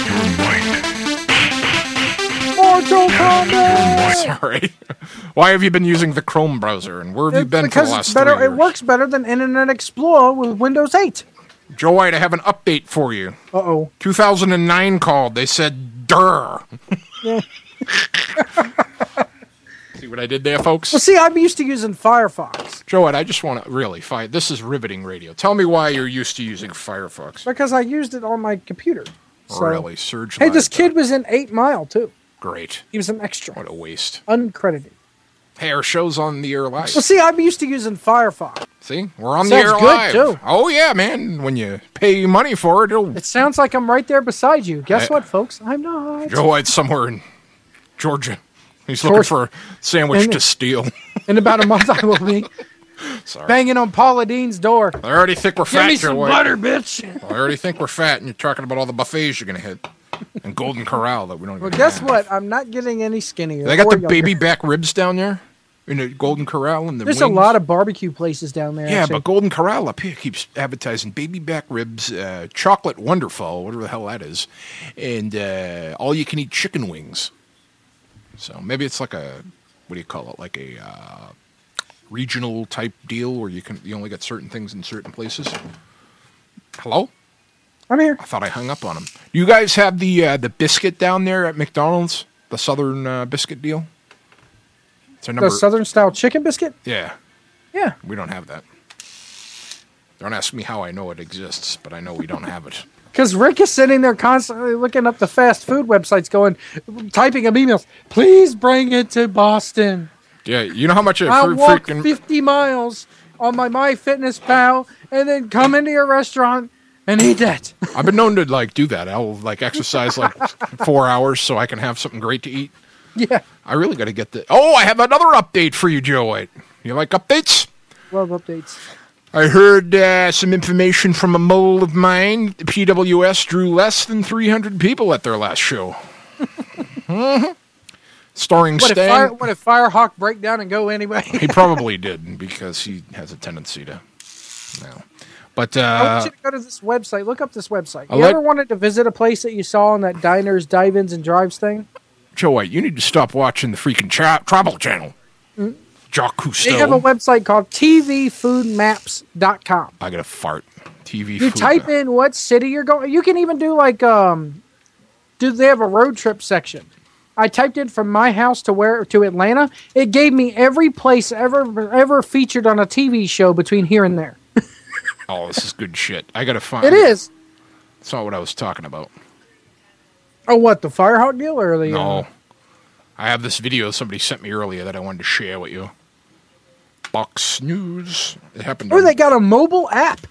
[SPEAKER 9] Mortal Kombat.
[SPEAKER 4] Sorry. Why have you been using the Chrome browser, and where have you been for the last 3 years?
[SPEAKER 9] It works better than Internet Explorer with Windows 8.
[SPEAKER 4] Joe White, I have an update for you.
[SPEAKER 9] Uh-oh.
[SPEAKER 4] 2009 called. They said, "Durr."
[SPEAKER 9] Yeah.
[SPEAKER 4] See what I did there, folks?
[SPEAKER 9] Well, see, I'm used to using Firefox.
[SPEAKER 4] Joe White, I just want to really fight. This is riveting radio. Tell me why you're used to using Firefox.
[SPEAKER 9] Because I used it on my computer. So.
[SPEAKER 4] Really? Surge
[SPEAKER 9] Hey,
[SPEAKER 4] Live,
[SPEAKER 9] this kid was in 8 Mile, too.
[SPEAKER 4] Great.
[SPEAKER 9] He was an extra.
[SPEAKER 4] What a waste.
[SPEAKER 9] Uncredited.
[SPEAKER 4] Hey, our show's on the air live.
[SPEAKER 9] Well, see, I'm used to using Firefox.
[SPEAKER 4] See, we're on the air
[SPEAKER 9] good,
[SPEAKER 4] live.
[SPEAKER 9] Too.
[SPEAKER 4] Oh, yeah, man. When you pay money for it,
[SPEAKER 9] it sounds like I'm right there beside you. Guess what, folks? I'm not.
[SPEAKER 4] Joe White's somewhere in Georgia. He's looking for a sandwich to steal.
[SPEAKER 9] In about a month, I will be.
[SPEAKER 4] Sorry.
[SPEAKER 9] Banging on Paula Dean's door.
[SPEAKER 4] I already think we're fat,
[SPEAKER 9] Give me
[SPEAKER 4] Joe
[SPEAKER 9] some
[SPEAKER 4] White.
[SPEAKER 9] butter, bitch.
[SPEAKER 4] I already think we're fat, and you're talking about all the buffets you're going to hit. And Golden Corral that we don't even
[SPEAKER 9] Well, guess
[SPEAKER 4] have.
[SPEAKER 9] what? I'm not getting any skinnier.
[SPEAKER 4] They got
[SPEAKER 9] or
[SPEAKER 4] the
[SPEAKER 9] younger.
[SPEAKER 4] baby back ribs down there in the Golden Corral and the
[SPEAKER 9] There's
[SPEAKER 4] wings.
[SPEAKER 9] a lot of barbecue places down there.
[SPEAKER 4] Yeah,
[SPEAKER 9] actually.
[SPEAKER 4] but Golden Corral up here keeps advertising baby back ribs, chocolate Wonderful, whatever the hell that is, and all you can eat chicken wings. So maybe it's like a, what do you call it? Like a regional type deal where you only get certain things in certain places. Hello?
[SPEAKER 9] I'm here.
[SPEAKER 4] I thought I hung up on him. You guys have the biscuit down there at McDonald's? The Southern biscuit deal? It's a number.
[SPEAKER 9] The Southern style chicken biscuit?
[SPEAKER 4] Yeah.
[SPEAKER 9] Yeah.
[SPEAKER 4] We don't have that. Don't ask me how I know it exists, but I know we don't have it.
[SPEAKER 9] Because Rick is sitting there constantly looking up the fast food websites typing up emails. Please bring it to Boston.
[SPEAKER 4] Yeah, you know how much
[SPEAKER 9] I walk
[SPEAKER 4] freaking
[SPEAKER 9] 50 miles on my MyFitnessPal and then come into your restaurant and eat that.
[SPEAKER 4] I've been known to do that. I'll exercise 4 hours so I can have something great to eat.
[SPEAKER 9] Yeah.
[SPEAKER 4] I really got to get the. Oh, I have another update for you, Joe White. You like updates?
[SPEAKER 9] Love updates.
[SPEAKER 4] I heard some information from a mole of mine. The PWS drew less than 300 people at their last show. Mm-hmm. Starring Stan.
[SPEAKER 9] What if Firehawk break down and go anyway?
[SPEAKER 4] He probably did because he has a tendency to. No. But
[SPEAKER 9] I want you to go to this website. Look up this website. You ever wanted to visit a place that you saw on that diners, dive-ins, and drives thing?
[SPEAKER 4] Joe White, you need to stop watching the freaking Travel Channel.
[SPEAKER 9] Mm.
[SPEAKER 4] Jacques Cousteau.
[SPEAKER 9] They have a website called tvfoodmaps.com.
[SPEAKER 4] I got a fart. TV
[SPEAKER 9] You
[SPEAKER 4] food
[SPEAKER 9] type in what city you're going. You can even do they have a road trip section. I typed in from my house to Atlanta. It gave me every place ever featured on a TV show between here and there.
[SPEAKER 4] Oh, this is good shit. I gotta find
[SPEAKER 9] It is.
[SPEAKER 4] That's not what I was talking about.
[SPEAKER 9] Oh, what, the Firehawk deal or the?
[SPEAKER 4] No. I have this video somebody sent me earlier that I wanted to share with you. Fox News. It happened.
[SPEAKER 9] Oh, they got a mobile app.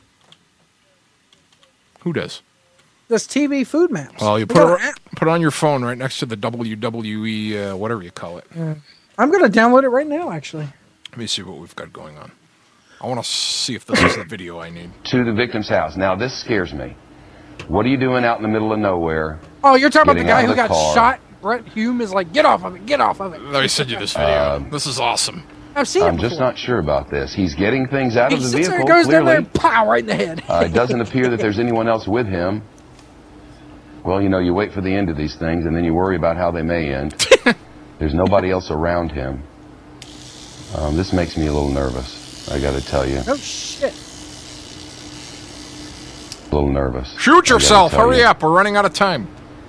[SPEAKER 4] Who does?
[SPEAKER 9] This TV food maps.
[SPEAKER 4] Well, you
[SPEAKER 9] They got an
[SPEAKER 4] put it on your phone right next to the WWE, whatever you call it.
[SPEAKER 9] app. I'm gonna download it right now. Actually.
[SPEAKER 4] Let me see what we've got going on. I want to see if this is the video I need.
[SPEAKER 12] To the victim's house. Now, this scares me. What are you doing out in the middle of nowhere?
[SPEAKER 9] Oh, you're talking about the
[SPEAKER 12] Getting
[SPEAKER 9] guy
[SPEAKER 12] out
[SPEAKER 9] who
[SPEAKER 12] of the
[SPEAKER 9] got
[SPEAKER 12] car.
[SPEAKER 9] shot? Brett Hume is like, get off of it, get off of it.
[SPEAKER 4] Let me send you this video. This is awesome.
[SPEAKER 9] I've seen it
[SPEAKER 12] I'm
[SPEAKER 9] before.
[SPEAKER 12] just not sure about this. He's getting things out
[SPEAKER 9] He
[SPEAKER 12] of the
[SPEAKER 9] sits there
[SPEAKER 12] vehicle,
[SPEAKER 9] and goes down there
[SPEAKER 12] clearly.
[SPEAKER 9] and pow, right in the head.
[SPEAKER 12] It doesn't appear that there's anyone else with him. Well, you know, you wait for the end of these things, and then you worry about how they may end. There's nobody else around him. This makes me a little nervous, I gotta tell you.
[SPEAKER 9] Oh, shit.
[SPEAKER 12] A little nervous.
[SPEAKER 4] Shoot yourself. Hurry
[SPEAKER 12] you.
[SPEAKER 4] up. We're running out of time.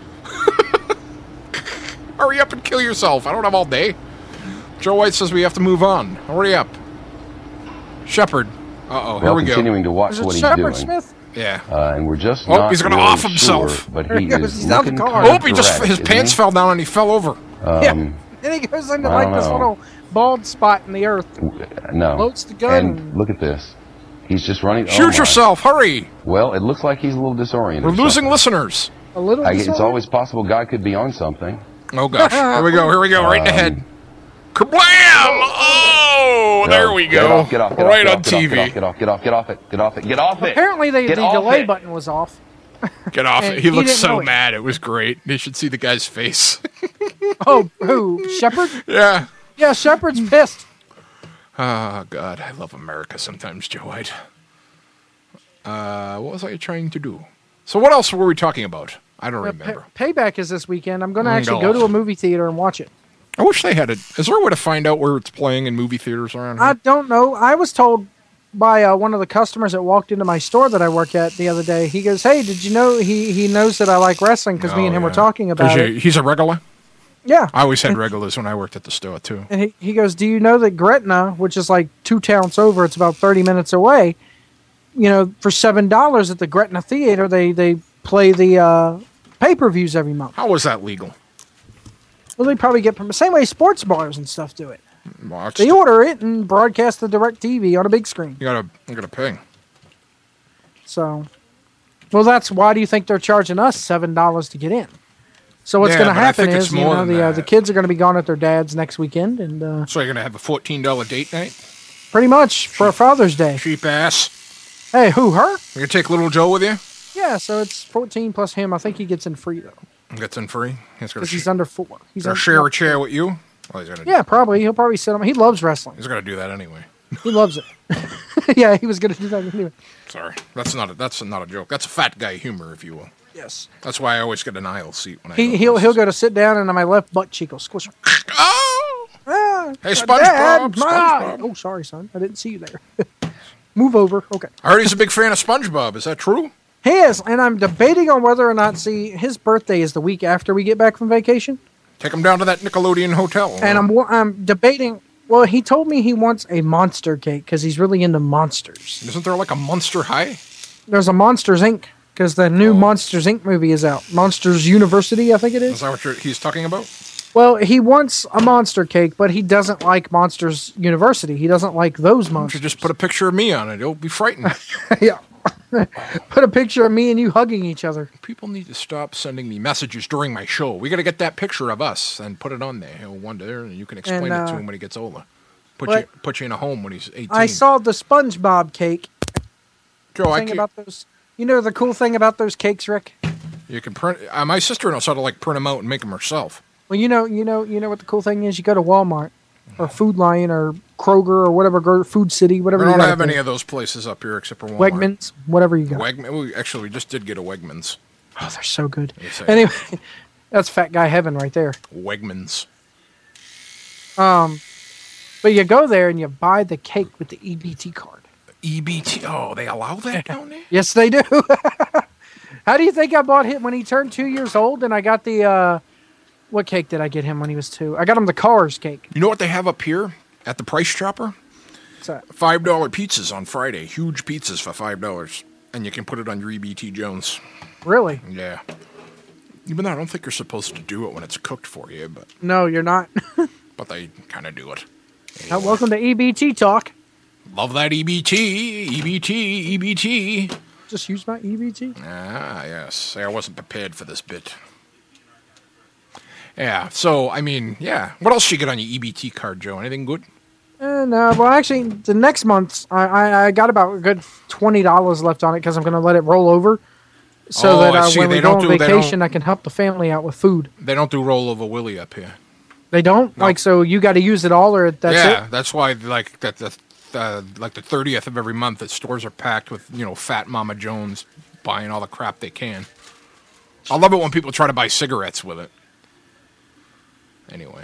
[SPEAKER 4] Hurry up and kill yourself. I don't have all day. Joe White says we have to move on. Hurry up. Shepard. Uh-oh, here
[SPEAKER 12] Well,
[SPEAKER 4] we go.
[SPEAKER 12] continuing to watch
[SPEAKER 9] Is it
[SPEAKER 12] what he's
[SPEAKER 9] Shepard
[SPEAKER 12] doing.
[SPEAKER 9] Smith?
[SPEAKER 4] Yeah.
[SPEAKER 12] And we're just
[SPEAKER 4] Oh,
[SPEAKER 12] not
[SPEAKER 4] he's gonna
[SPEAKER 12] really
[SPEAKER 4] off himself.
[SPEAKER 12] Sure, but
[SPEAKER 9] There
[SPEAKER 12] he
[SPEAKER 9] he goes.
[SPEAKER 12] is
[SPEAKER 9] He's out the
[SPEAKER 12] looking
[SPEAKER 9] car.
[SPEAKER 12] kind of
[SPEAKER 4] Oh, he just
[SPEAKER 12] erratic,
[SPEAKER 4] his
[SPEAKER 12] isn't
[SPEAKER 4] pants
[SPEAKER 12] he?
[SPEAKER 4] fell down and he fell over.
[SPEAKER 9] Yeah. And he goes into
[SPEAKER 12] I
[SPEAKER 9] like
[SPEAKER 12] don't
[SPEAKER 9] this
[SPEAKER 12] know.
[SPEAKER 9] little bald spot in the earth.
[SPEAKER 12] No.
[SPEAKER 9] Loads the gun.
[SPEAKER 12] And look at this. He's just running. oh
[SPEAKER 4] Shoot
[SPEAKER 12] my.
[SPEAKER 4] yourself. Hurry.
[SPEAKER 12] Well, it looks like he's a little disoriented.
[SPEAKER 4] We're
[SPEAKER 12] or
[SPEAKER 4] losing
[SPEAKER 12] something.
[SPEAKER 4] listeners.
[SPEAKER 9] A little
[SPEAKER 12] It's
[SPEAKER 9] disorder.
[SPEAKER 12] always possible guy could be on something.
[SPEAKER 4] Oh, gosh. Here we go. Here we go. Right in the head. Kablam! Oh, there
[SPEAKER 12] No,
[SPEAKER 4] we
[SPEAKER 12] Get
[SPEAKER 4] go.
[SPEAKER 12] off, get off,
[SPEAKER 4] Right
[SPEAKER 12] get
[SPEAKER 4] on
[SPEAKER 12] off,
[SPEAKER 4] TV.
[SPEAKER 12] Get off, get off, get off it, get off it, get off it.
[SPEAKER 9] Apparently, the
[SPEAKER 12] Get off
[SPEAKER 9] delay
[SPEAKER 12] it.
[SPEAKER 9] button was off.
[SPEAKER 4] Get off
[SPEAKER 9] And
[SPEAKER 4] it.
[SPEAKER 9] he
[SPEAKER 4] He looked
[SPEAKER 9] didn't know
[SPEAKER 4] so
[SPEAKER 9] it.
[SPEAKER 4] mad. It was great. They should see the guy's face.
[SPEAKER 9] Oh, who? Shepard?
[SPEAKER 4] Yeah.
[SPEAKER 9] Yeah, Shepard's pissed.
[SPEAKER 4] Oh, God. I love America sometimes, Joe White. What was I trying to do? So what else were we talking about? I don't remember.
[SPEAKER 9] Payback is this weekend. I'm going to
[SPEAKER 4] Mm,
[SPEAKER 9] actually
[SPEAKER 4] go
[SPEAKER 9] go to a movie theater and watch it.
[SPEAKER 4] I wish they had it. Is there a way to find out where it's playing in movie theaters around here?
[SPEAKER 9] I don't know. I was told by one of the customers that walked into my store that I work at the other day. He goes, "Hey, did you know he knows that I like wrestling because me and him were talking about it."
[SPEAKER 4] He's a regular?
[SPEAKER 9] Yeah.
[SPEAKER 4] I always had regulars when I worked at the store, too.
[SPEAKER 9] And he goes, "Do you know that Gretna, which is like 2 towns over, it's about 30 minutes away, you know, for $7 at the Gretna Theater, they play the pay-per-views every month."
[SPEAKER 4] How was that legal?
[SPEAKER 9] Well, they probably get from the same way sports bars and stuff do it.
[SPEAKER 4] Well,
[SPEAKER 9] They order it and broadcast the direct TV on a big screen.
[SPEAKER 4] you gotta pay.
[SPEAKER 9] So, well, that's why do you think they're charging us $7 to get in? So what's
[SPEAKER 4] Yeah,
[SPEAKER 9] going to
[SPEAKER 4] but I
[SPEAKER 9] happen
[SPEAKER 4] think it's
[SPEAKER 9] is, you
[SPEAKER 4] more
[SPEAKER 9] know,
[SPEAKER 4] than
[SPEAKER 9] the
[SPEAKER 4] that.
[SPEAKER 9] kids are going to be gone at their dad's next weekend, and
[SPEAKER 4] So you're gonna have a $14 date night?
[SPEAKER 9] pretty much for Father's Day.
[SPEAKER 4] Cheap ass.
[SPEAKER 9] Hey, who, her?
[SPEAKER 4] You gonna take little Joe with you?
[SPEAKER 9] Yeah, so it's 14 plus him. I think he gets in free though,
[SPEAKER 4] Gets in free. He's gonna
[SPEAKER 9] because he's under 4. He's
[SPEAKER 4] gonna
[SPEAKER 9] under,
[SPEAKER 4] share a chair with you. Well, he's gonna.
[SPEAKER 9] Yeah, probably. He'll probably sit on. He loves wrestling.
[SPEAKER 4] He's gonna do that anyway.
[SPEAKER 9] He loves it. Yeah, he was going to do that anyway.
[SPEAKER 4] Sorry, that's not a joke. That's a fat guy humor, if you will.
[SPEAKER 9] Yes.
[SPEAKER 4] That's why I always get an aisle seat when I. go
[SPEAKER 9] He'll go to sit down, and on my left butt cheek will squish him.
[SPEAKER 4] Oh!
[SPEAKER 9] Ah,
[SPEAKER 4] Hey,
[SPEAKER 9] Dad,
[SPEAKER 4] SpongeBob!
[SPEAKER 9] Ma!
[SPEAKER 4] SpongeBob.
[SPEAKER 9] Oh, sorry, son. I didn't see you there. Move over. Okay.
[SPEAKER 4] I heard he's a big fan of SpongeBob. Is that true?
[SPEAKER 9] He is, and I'm debating on whether or not. See, his birthday is the week after we get back from vacation,
[SPEAKER 4] Take him down to that Nickelodeon hotel.
[SPEAKER 9] and I'm debating. Well, he told me he wants a monster cake because he's really into monsters.
[SPEAKER 4] Isn't there like a Monster High?
[SPEAKER 9] There's a Monsters Inc. because the new Monsters Inc. movie is out. Monsters University, I think it
[SPEAKER 4] Is
[SPEAKER 9] is.
[SPEAKER 4] that what he's talking about?
[SPEAKER 9] Well, he wants a monster cake, but he doesn't like Monsters University. He doesn't like those
[SPEAKER 4] You
[SPEAKER 9] monsters.
[SPEAKER 4] should just put a picture of me on it. He'll be frightened.
[SPEAKER 9] Yeah. Put a picture of me and you hugging each other.
[SPEAKER 4] People need to stop sending me messages during my show. We got to get that picture of us and put it on there. He'll wonder, and you can explain
[SPEAKER 9] And,
[SPEAKER 4] it to him when he gets older.
[SPEAKER 9] but-
[SPEAKER 4] Put you in a home when he's 18.
[SPEAKER 9] I saw the SpongeBob cake.
[SPEAKER 4] Joe,
[SPEAKER 9] Thing about those. You know the cool thing about those cakes, Rick?
[SPEAKER 4] you can print. My sister knows how to like print them out and make them herself.
[SPEAKER 9] Well, you know what the cool thing is. You go to Walmart or Food Lion or Kroger or whatever, Food City, whatever.
[SPEAKER 4] We
[SPEAKER 9] you
[SPEAKER 4] don't
[SPEAKER 9] got
[SPEAKER 4] have
[SPEAKER 9] up
[SPEAKER 4] any
[SPEAKER 9] there.
[SPEAKER 4] of those places up here except for Walmart.
[SPEAKER 9] Wegmans, whatever you got.
[SPEAKER 4] Actually, we just did get a Wegmans.
[SPEAKER 9] Oh, they're so good.
[SPEAKER 4] Yes, they
[SPEAKER 9] Anyway, that's fat guy heaven right there.
[SPEAKER 4] Wegmans.
[SPEAKER 9] But you go there and you buy the cake with the EBT card.
[SPEAKER 4] EBT. Oh, they allow that down there?
[SPEAKER 9] Yes, they do. How do you think I bought him when he turned 2 years old? And I got the what cake did I get him when he was 2? I got him the Cars cake.
[SPEAKER 4] You know what they have up here at the Price Chopper?
[SPEAKER 9] What's that?
[SPEAKER 4] $5 pizzas on Friday. Huge pizzas for $5. And you can put it on your EBT Jones.
[SPEAKER 9] Really?
[SPEAKER 4] Yeah. Even though I don't think you're supposed to do it when it's cooked for you, but
[SPEAKER 9] No, you're not.
[SPEAKER 4] but they kind of do it.
[SPEAKER 9] Welcome to EBT Talk.
[SPEAKER 4] Love that EBT.
[SPEAKER 9] Just use my EBT.
[SPEAKER 4] Ah, yes. I wasn't prepared for this bit. Yeah, so, I mean, yeah. What else you get on your EBT card, Joe? Anything good?
[SPEAKER 9] Well, actually, the next month, I got about a good $20 left on it because I'm going to let it roll over. So that when we go on vacation, I can help the family out with food.
[SPEAKER 4] They don't do rollover Willie up here.
[SPEAKER 9] They don't?
[SPEAKER 4] No.
[SPEAKER 9] Like, so you got to use it all, or that's it?
[SPEAKER 4] Yeah, that's why, like, the 30th of every month, the stores are packed with, fat Mama Jones buying all the crap they can. I love it when people try to buy cigarettes with it. Anyway.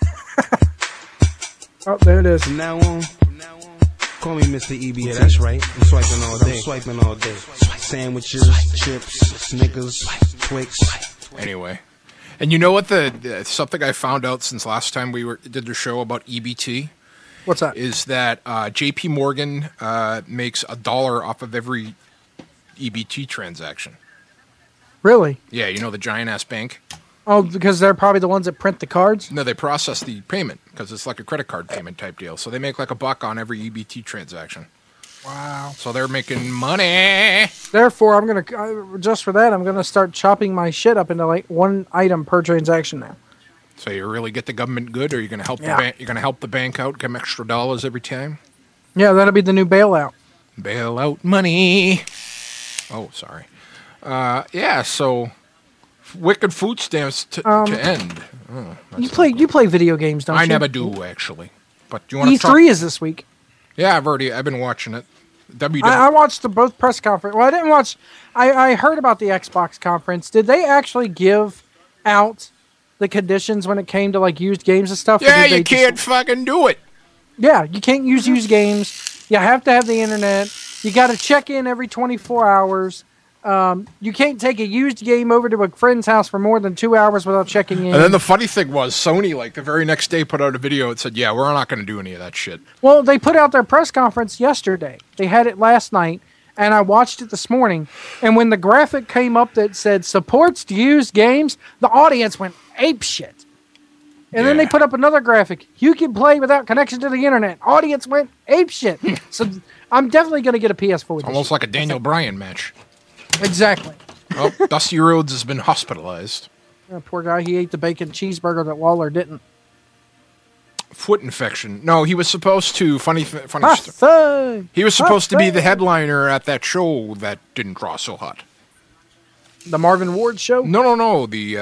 [SPEAKER 9] Oh, there it is.
[SPEAKER 13] From now on, call me Mr. EBT. Yeah, that's right. I'm swiping all day. Sandwiches, chips, Snickers, Twix.
[SPEAKER 4] Anyway. And you know what? Something I found out since last time we did the show about EBT?
[SPEAKER 9] What's that?
[SPEAKER 4] Is that JP Morgan makes $1 off of every EBT transaction.
[SPEAKER 9] Really?
[SPEAKER 4] Yeah, the giant-ass bank?
[SPEAKER 9] Oh, because they're probably the ones that print the cards?
[SPEAKER 4] No, they process the payment because it's like a credit card payment type deal. So they make like $1 on every EBT transaction.
[SPEAKER 9] Wow.
[SPEAKER 4] So they're making money.
[SPEAKER 9] Therefore, I'm going to, just for that, I'm going to start chopping my shit up into like one item per transaction now.
[SPEAKER 4] So you really get the government good, or you're going to help the bank? You're going to help the bank out, get them extra dollars every time.
[SPEAKER 9] Yeah, that'll be the new bailout.
[SPEAKER 4] Bailout money. Oh, sorry. Yeah. So wicked food stamps to end. Oh,
[SPEAKER 9] you play video games, don't you?
[SPEAKER 4] I never do actually. But do you want to
[SPEAKER 9] E3 is this week.
[SPEAKER 4] Yeah, I've been watching it.
[SPEAKER 9] I watched both press conference. Well, I didn't watch. I heard about the Xbox conference. Did they actually give out the conditions when it came to like used games and stuff?
[SPEAKER 4] Yeah, you can't fucking do it.
[SPEAKER 9] Yeah, you can't use used games. You have to have the internet. You got to check in every 24 hours. You can't take a used game over to a friend's house for more than 2 hours without checking in.
[SPEAKER 4] And then the funny thing was, Sony, like the very next day, put out a video that said, "Yeah, we're not going to do any of that shit."
[SPEAKER 9] Well, they put out their press conference yesterday. They had it last night, and I watched it this morning. And when the graphic came up that said supports used games, the audience went apeshit. And then they put up another graphic. You can play without connection to the internet. Audience went apeshit. So I'm definitely going to get a PS4.
[SPEAKER 4] Almost like a Daniel Bryan match.
[SPEAKER 9] Exactly.
[SPEAKER 4] Well, Dusty Rhodes has been hospitalized.
[SPEAKER 9] Poor guy. He ate the bacon cheeseburger that Waller didn't.
[SPEAKER 4] Foot infection. No, he was supposed to. Funny story. He was supposed to be the headliner at that show that didn't draw so hot.
[SPEAKER 9] The Marvin Ward show?
[SPEAKER 4] No. The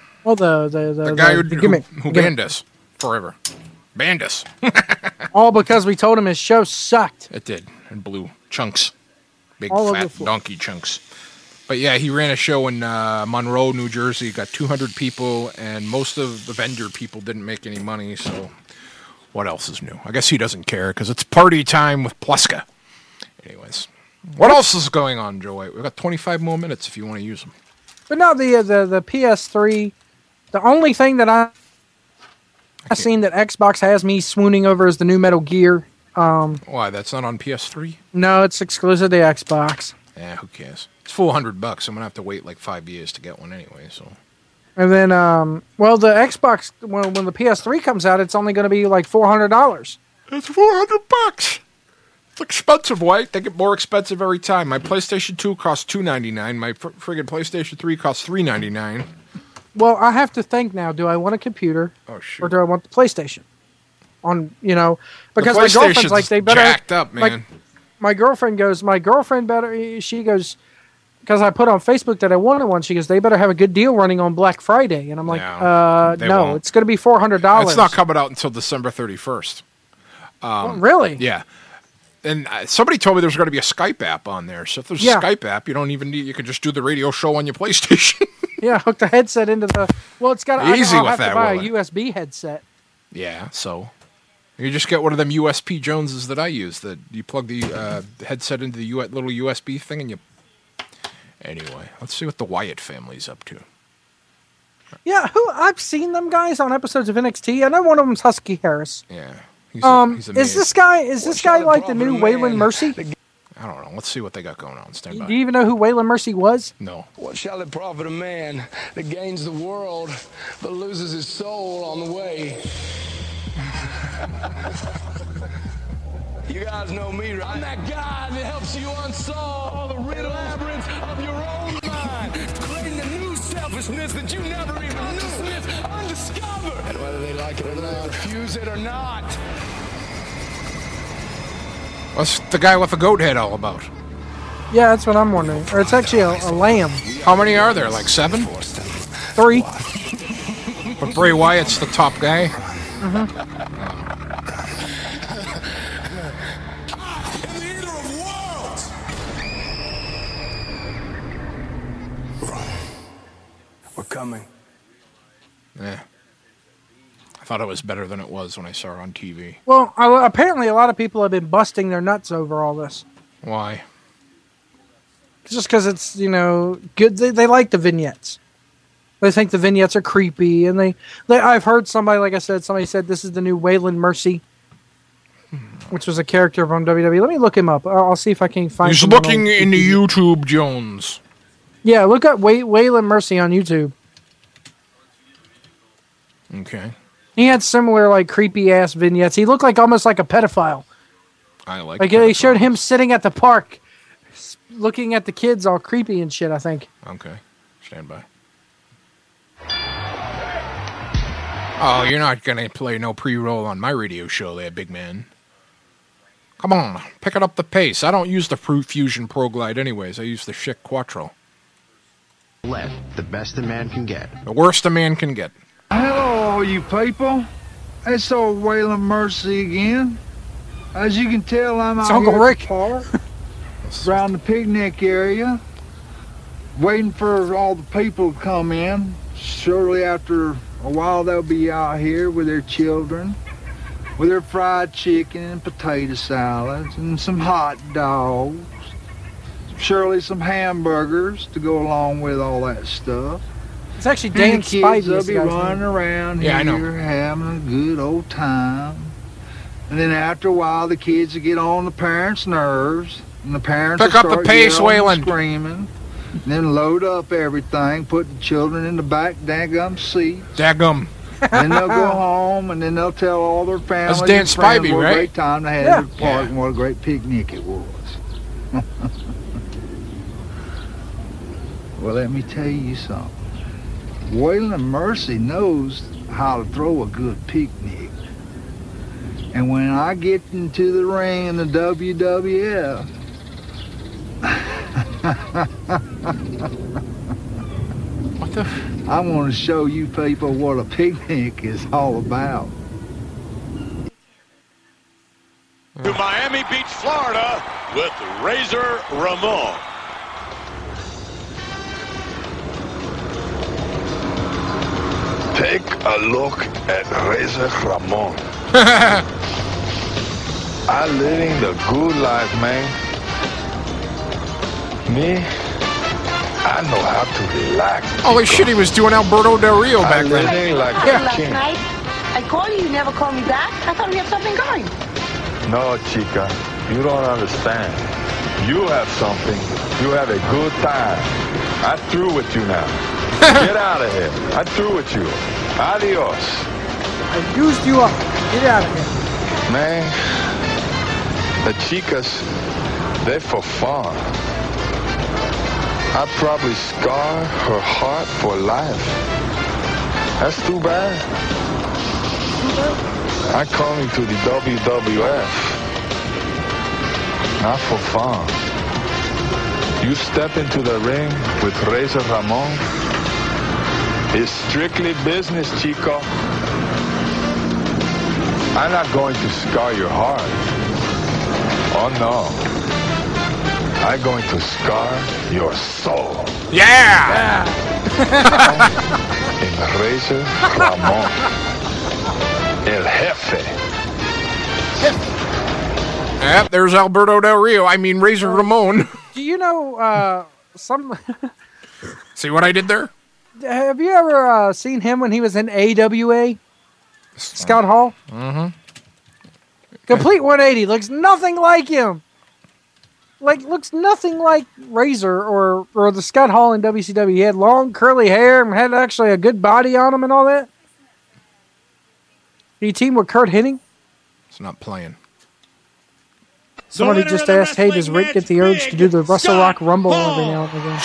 [SPEAKER 4] guy who banned us forever. Banned us.
[SPEAKER 9] All because we told him his show sucked.
[SPEAKER 4] It did. In blue chunks. Big
[SPEAKER 9] all
[SPEAKER 4] fat donkey chunks. But yeah, he ran a show in Monroe, New Jersey. Got 200 people, and most of the vendor people didn't make any money. So what else is new? I guess he doesn't care because it's party time with Pluska. Anyways, what else is going on, Joe White? We've got 25 more minutes if you want to use them.
[SPEAKER 9] But no, the PS3, the only thing that I've seen that Xbox has me swooning over is the new Metal Gear.
[SPEAKER 4] Why? That's not on PS3?
[SPEAKER 9] No, it's exclusive to Xbox.
[SPEAKER 4] Yeah, who cares? It's $400. I'm gonna have to wait like 5 years to get one anyway. So.
[SPEAKER 9] And then, the Xbox when the PS3 comes out, it's only going to be like $400.
[SPEAKER 4] It's $400. It's expensive, White. They get more expensive every time. My PlayStation 2 costs $299. My friggin' PlayStation 3 costs $399.
[SPEAKER 9] Well, I have to think now. Do I want a computer?
[SPEAKER 4] Oh, shit.
[SPEAKER 9] Or do I want the PlayStation? Because my girlfriend's like, they better
[SPEAKER 4] jacked up, man.
[SPEAKER 9] Like, my girlfriend better. She goes, because I put on Facebook that I wanted one. She goes, they better have a good deal running on Black Friday, and I'm like, no,
[SPEAKER 4] won't.
[SPEAKER 9] it's going to be $400.
[SPEAKER 4] It's not coming out until December 31st.
[SPEAKER 9] Really?
[SPEAKER 4] Yeah. And somebody told me there's going to be a Skype app on there. So if there's a Skype app, you don't even need. You can just do the radio show on your PlayStation.
[SPEAKER 9] Yeah, hook the headset into the. Well, it's got.
[SPEAKER 4] Easy
[SPEAKER 9] I'll
[SPEAKER 4] with
[SPEAKER 9] have
[SPEAKER 4] that.
[SPEAKER 9] to buy a USB headset.
[SPEAKER 4] Yeah, so you just get one of them USB Joneses that I use. That you plug the headset into the little USB thing, and you. Anyway, let's see what the Wyatt family's up to.
[SPEAKER 9] Yeah, I've seen them guys on episodes of NXT. I know one of them's Husky Harris.
[SPEAKER 4] Yeah, He's
[SPEAKER 9] is
[SPEAKER 4] amazing.
[SPEAKER 9] this guy like the new Waylon Mercy?
[SPEAKER 4] I don't know. Let's see what they got going on. Stand by.
[SPEAKER 9] Do you even know who Waylon Mercy was?
[SPEAKER 4] No.
[SPEAKER 14] What shall it profit a man that gains the world but loses his soul on the way? You guys know me, right? I'm that guy that helps you unsolve all the riddle labyrinths of your own mind, creating a new selfishness that you never even knew, undiscovered. And whether they like it or not, refuse it or not.
[SPEAKER 4] What's the guy with the goat head all about?
[SPEAKER 9] Yeah, that's what I'm wondering. Or it's actually a lamb.
[SPEAKER 4] How many are there? Like 7?
[SPEAKER 9] 3.
[SPEAKER 4] But Bray Wyatt's the top guy.
[SPEAKER 14] We're coming.
[SPEAKER 4] Yeah. I thought it was better than it was when I saw it on TV.
[SPEAKER 9] Well, apparently a lot of people have been busting their nuts over all this.
[SPEAKER 4] Why?
[SPEAKER 9] Just because it's, good. They like the vignettes. They think the vignettes are creepy, and I've heard somebody said this is the new Waylon Mercy, which was a character from WWE. Let me look him up. I'll see if I can find.
[SPEAKER 4] He's looking in the YouTube, Jones.
[SPEAKER 9] Yeah, look up Waylon Mercy on YouTube.
[SPEAKER 4] Okay.
[SPEAKER 9] He had similar like creepy ass vignettes. He looked like almost like a pedophile.
[SPEAKER 4] I like.
[SPEAKER 9] Like they showed him sitting at the park, looking at the kids all creepy and shit. I think.
[SPEAKER 4] Okay, stand by. Oh, you're not gonna play no pre-roll on my radio show, there, big man. Come on, pick it up the pace. I don't use the Fusion Pro Glide anyways. I use the Schick Quattro.
[SPEAKER 15] The best a man can get.
[SPEAKER 4] The worst a man can get.
[SPEAKER 16] Hello, you people. It's old Waylon Mercy again. As you can tell, I'm out
[SPEAKER 9] Uncle
[SPEAKER 16] here
[SPEAKER 9] Rick.
[SPEAKER 16] at the park, around the picnic area, waiting for all the people to come in. Shortly after a while, they'll be out here with their children, with their fried chicken and potato salads and some hot dogs. Surely some hamburgers to go along with all that stuff.
[SPEAKER 9] It's actually
[SPEAKER 16] And
[SPEAKER 9] Dan
[SPEAKER 16] the kids
[SPEAKER 9] Spivey.
[SPEAKER 16] will
[SPEAKER 9] this
[SPEAKER 16] be
[SPEAKER 9] guy's
[SPEAKER 16] running
[SPEAKER 9] name.
[SPEAKER 16] around
[SPEAKER 4] Yeah, I know.
[SPEAKER 16] here having a good old time. And then after a while, the kids will get on the parents' nerves, and the parents
[SPEAKER 4] Pick
[SPEAKER 16] will
[SPEAKER 4] up the
[SPEAKER 16] start
[SPEAKER 4] pace,
[SPEAKER 16] yelling and
[SPEAKER 4] Waylon.
[SPEAKER 16] screaming. And then load up everything, put the children in the back daggum seat.
[SPEAKER 4] Daggum.
[SPEAKER 16] Then they'll go home, and then they'll tell all their families
[SPEAKER 4] Dan
[SPEAKER 16] and friends
[SPEAKER 4] Spivey,
[SPEAKER 16] what a
[SPEAKER 4] right?
[SPEAKER 16] great time they had
[SPEAKER 9] Yeah.
[SPEAKER 16] at the park and what a great picnic it was. Well, let me tell you something. Waylon Mercy knows how to throw a good picnic. And when I get into the ring in the WWF,
[SPEAKER 4] What the?
[SPEAKER 16] I want to show you people what a picnic is all about.
[SPEAKER 17] To Miami Beach, Florida, with Razor Ramon.
[SPEAKER 2] Take a look at Razor Ramon. I'm living the good life, man. Me, I know how to relax.
[SPEAKER 4] Holy shit, he was doing Alberto Del Rio back
[SPEAKER 2] I'm
[SPEAKER 4] then.
[SPEAKER 2] living like
[SPEAKER 4] Yeah.
[SPEAKER 2] a king.
[SPEAKER 5] I called you, you never called me back. I thought we had something going.
[SPEAKER 2] No, chica, you don't understand. You have something. You have a good time. I'm through with you now. Get out of here. I'm through with you. Adios.
[SPEAKER 9] I used you up. Get out of here.
[SPEAKER 2] Man, the chicas, they're for fun. I probably scar her heart for life. That's too bad. I'm coming to the WWF. Not for fun. You step into the ring with Razor Ramon. It's strictly business, Chico. I'm not going to scar your heart. Oh no. I'm going to scar your soul.
[SPEAKER 4] Yeah!
[SPEAKER 2] In Razor Ramon. El Jefe.
[SPEAKER 4] Yep, there's Alberto Del Rio. I mean, Razor Ramon.
[SPEAKER 9] Do you know some?
[SPEAKER 4] See what I did there?
[SPEAKER 9] Have you ever seen him when he was in AWA? Scott Hall.
[SPEAKER 4] Mm-hmm.
[SPEAKER 9] Complete 180. Looks nothing like him. Looks nothing like Razor or the Scott Hall in WCW. He had long curly hair and had actually a good body on him and all that. He teamed with Kurt Hennig.
[SPEAKER 4] It's not playing.
[SPEAKER 9] Somebody just asked, hey, does Rick get the urge to do the Wrestle Rock Rumble every now and again?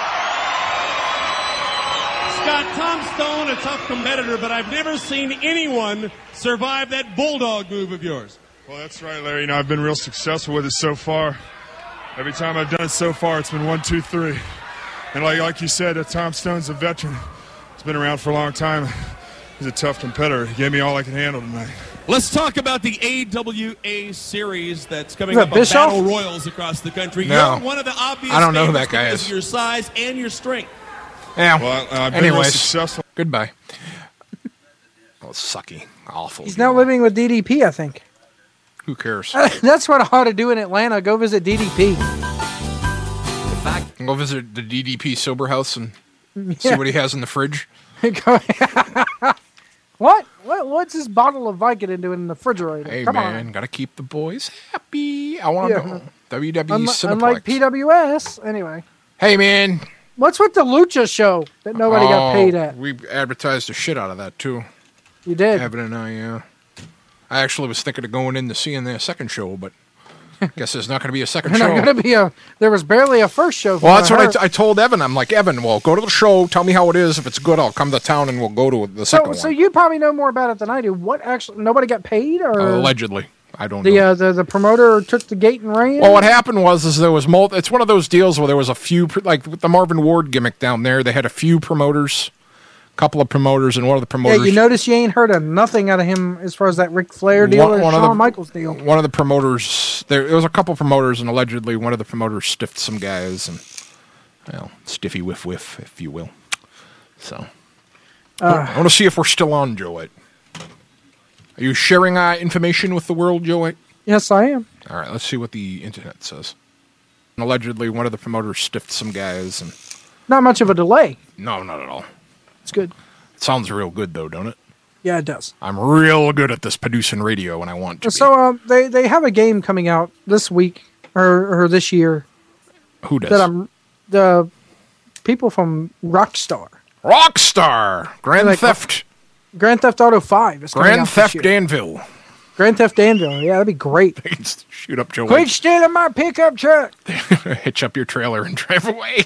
[SPEAKER 18] Scott, Tom Stone, a tough competitor, but I've never seen anyone survive that bulldog move of yours.
[SPEAKER 19] Well, that's right, Larry. I've been real successful with it so far. Every time I've done it so far, it's been 1, 2, 3. And like you said, Tom Stone's a veteran. He's been around for a long time. He's a tough competitor. He gave me all I can handle tonight.
[SPEAKER 18] Let's talk about the AWA series that's coming up on
[SPEAKER 9] Bischoff?
[SPEAKER 18] Battle Royals across the country.
[SPEAKER 4] No.
[SPEAKER 18] You're one of the obvious
[SPEAKER 4] I don't know who
[SPEAKER 18] favorites
[SPEAKER 4] that guy
[SPEAKER 18] because
[SPEAKER 4] is.
[SPEAKER 18] of your size and your strength.
[SPEAKER 4] Yeah.
[SPEAKER 19] Well, I've been real
[SPEAKER 4] Anyways,
[SPEAKER 19] successful.
[SPEAKER 4] goodbye. Oh, sucky. Awful.
[SPEAKER 9] He's now living with DDP, I think.
[SPEAKER 4] Who cares?
[SPEAKER 9] That's what I ought to do in Atlanta. Go visit DDP.
[SPEAKER 4] Go visit the DDP sober house and see
[SPEAKER 9] Yeah.
[SPEAKER 4] what he has in the fridge.
[SPEAKER 9] What? What's this bottle of Vicodin doing in the refrigerator?
[SPEAKER 4] Hey,
[SPEAKER 9] Come
[SPEAKER 4] man,
[SPEAKER 9] on.
[SPEAKER 4] gotta keep the boys happy. I want to know. WWE Cineplex.
[SPEAKER 9] Unlike PWS. Anyway.
[SPEAKER 4] Hey, man.
[SPEAKER 9] What's with the Lucha show that nobody got paid at?
[SPEAKER 4] We advertised the shit out of that, too.
[SPEAKER 9] You did?
[SPEAKER 4] Evan and I, yeah. I actually was thinking of going in to seeing their second show, but guess there's not going to be a second
[SPEAKER 9] There's
[SPEAKER 4] show.
[SPEAKER 9] not going to be there was barely a first show.
[SPEAKER 4] Well, that's what I told Evan. I'm like, Evan, well, go to the show. Tell me how it is. If it's good, I'll come to town and we'll go to the second
[SPEAKER 9] So
[SPEAKER 4] one.
[SPEAKER 9] you probably know more about it than I do. What actually, nobody got paid? Or
[SPEAKER 4] Allegedly. I don't know.
[SPEAKER 9] The promoter took the gate and ran?
[SPEAKER 4] Well, what happened was there was it's one of those deals where there was a few, like with the Marvin Ward gimmick down there, they had a few promoters, a couple of promoters, and one of the promoters.
[SPEAKER 9] Yeah, you notice you ain't heard of nothing out of him as far as that Ric Flair deal or Shawn Michaels deal.
[SPEAKER 4] One of the promoters, there was a couple of promoters, and allegedly one of the promoters stiffed some guys, and, well, stiffy whiff, if you will. So, I want to see if we're still on, Joe White. Are you sharing information with the world, Joe White?
[SPEAKER 9] Yes, I am.
[SPEAKER 4] All right, let's see what the internet says. And allegedly, one of the promoters stiffed some guys, and
[SPEAKER 9] Not much of a delay.
[SPEAKER 4] no, not at all.
[SPEAKER 9] It's good.
[SPEAKER 4] It sounds real good, though, don't it?
[SPEAKER 9] Yeah, it does.
[SPEAKER 4] I'm real good at this producing radio when I want to.
[SPEAKER 9] So they have a game coming out this week or this year.
[SPEAKER 4] Who does?
[SPEAKER 9] That the people from Rockstar.
[SPEAKER 4] Rockstar! Grand Theft
[SPEAKER 9] Auto 5. Is coming
[SPEAKER 4] Grand
[SPEAKER 9] out this
[SPEAKER 4] Theft
[SPEAKER 9] year.
[SPEAKER 4] Danville.
[SPEAKER 9] Grand Theft Danville. Yeah, that'd be great.
[SPEAKER 4] Shoot up Joe
[SPEAKER 9] Quit
[SPEAKER 4] White.
[SPEAKER 9] stealing my pickup truck.
[SPEAKER 4] Hitch up your trailer and drive away.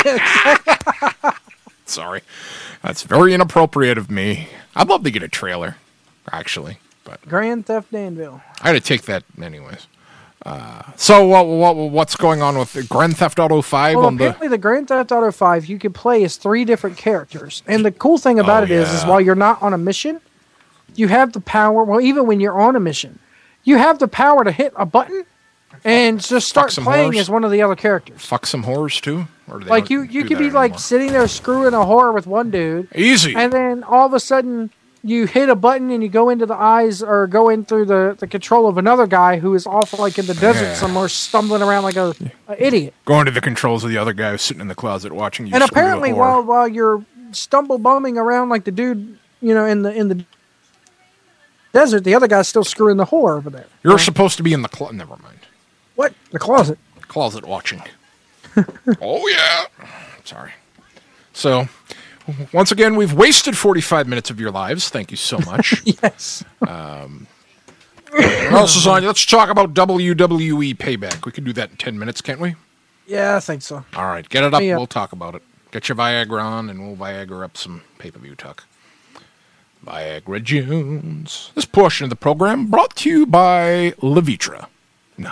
[SPEAKER 4] Sorry. That's very inappropriate of me. I'd love to get a trailer, actually. But
[SPEAKER 9] Grand Theft Danville.
[SPEAKER 4] I had to take that anyways. So what's going on with Grand Theft Auto 5?
[SPEAKER 9] Well,
[SPEAKER 4] on the?
[SPEAKER 9] apparently the Grand Theft Auto 5, you can play as 3 different characters. And the cool thing about it is while you're not on a mission, you have the power, well, even when you're on a mission, you have the power to hit a button and just start
[SPEAKER 4] some
[SPEAKER 9] playing
[SPEAKER 4] whores?
[SPEAKER 9] as one of the other characters.
[SPEAKER 4] Fuck some whores, too? Or do they
[SPEAKER 9] Like,
[SPEAKER 4] don't
[SPEAKER 9] you
[SPEAKER 4] do
[SPEAKER 9] could
[SPEAKER 4] that
[SPEAKER 9] be, like,
[SPEAKER 4] anymore?
[SPEAKER 9] sitting there screwing a whore with one dude.
[SPEAKER 4] Easy.
[SPEAKER 9] And then all of a sudden, you hit a button and you go into the eyes or go in through the control of another guy who is off, like, in the desert
[SPEAKER 4] Yeah.
[SPEAKER 9] somewhere, stumbling around like a idiot.
[SPEAKER 4] Going to the controls of the other guy who's sitting in the closet watching you.
[SPEAKER 9] And
[SPEAKER 4] screw the
[SPEAKER 9] apparently,
[SPEAKER 4] whore.
[SPEAKER 9] while you're stumble bumming around like the dude, in the desert, the other guy's still screwing the whore over there.
[SPEAKER 4] You're supposed to be in the closet. Never mind.
[SPEAKER 9] What? The closet?
[SPEAKER 4] Closet watching. Oh, yeah. Sorry. So, once again, we've wasted 45 minutes of your lives. Thank you so much.
[SPEAKER 9] Yes.
[SPEAKER 4] What else is on? Let's talk about WWE Payback. We can do that in 10 minutes, can't we?
[SPEAKER 9] Yeah, I think so.
[SPEAKER 4] All right. Get it up.
[SPEAKER 9] Yeah.
[SPEAKER 4] We'll talk about it. Get your Viagra on, and we'll Viagra up some pay-per-view talk. Viagra Jones. This portion of the program brought to you by Levitra. No.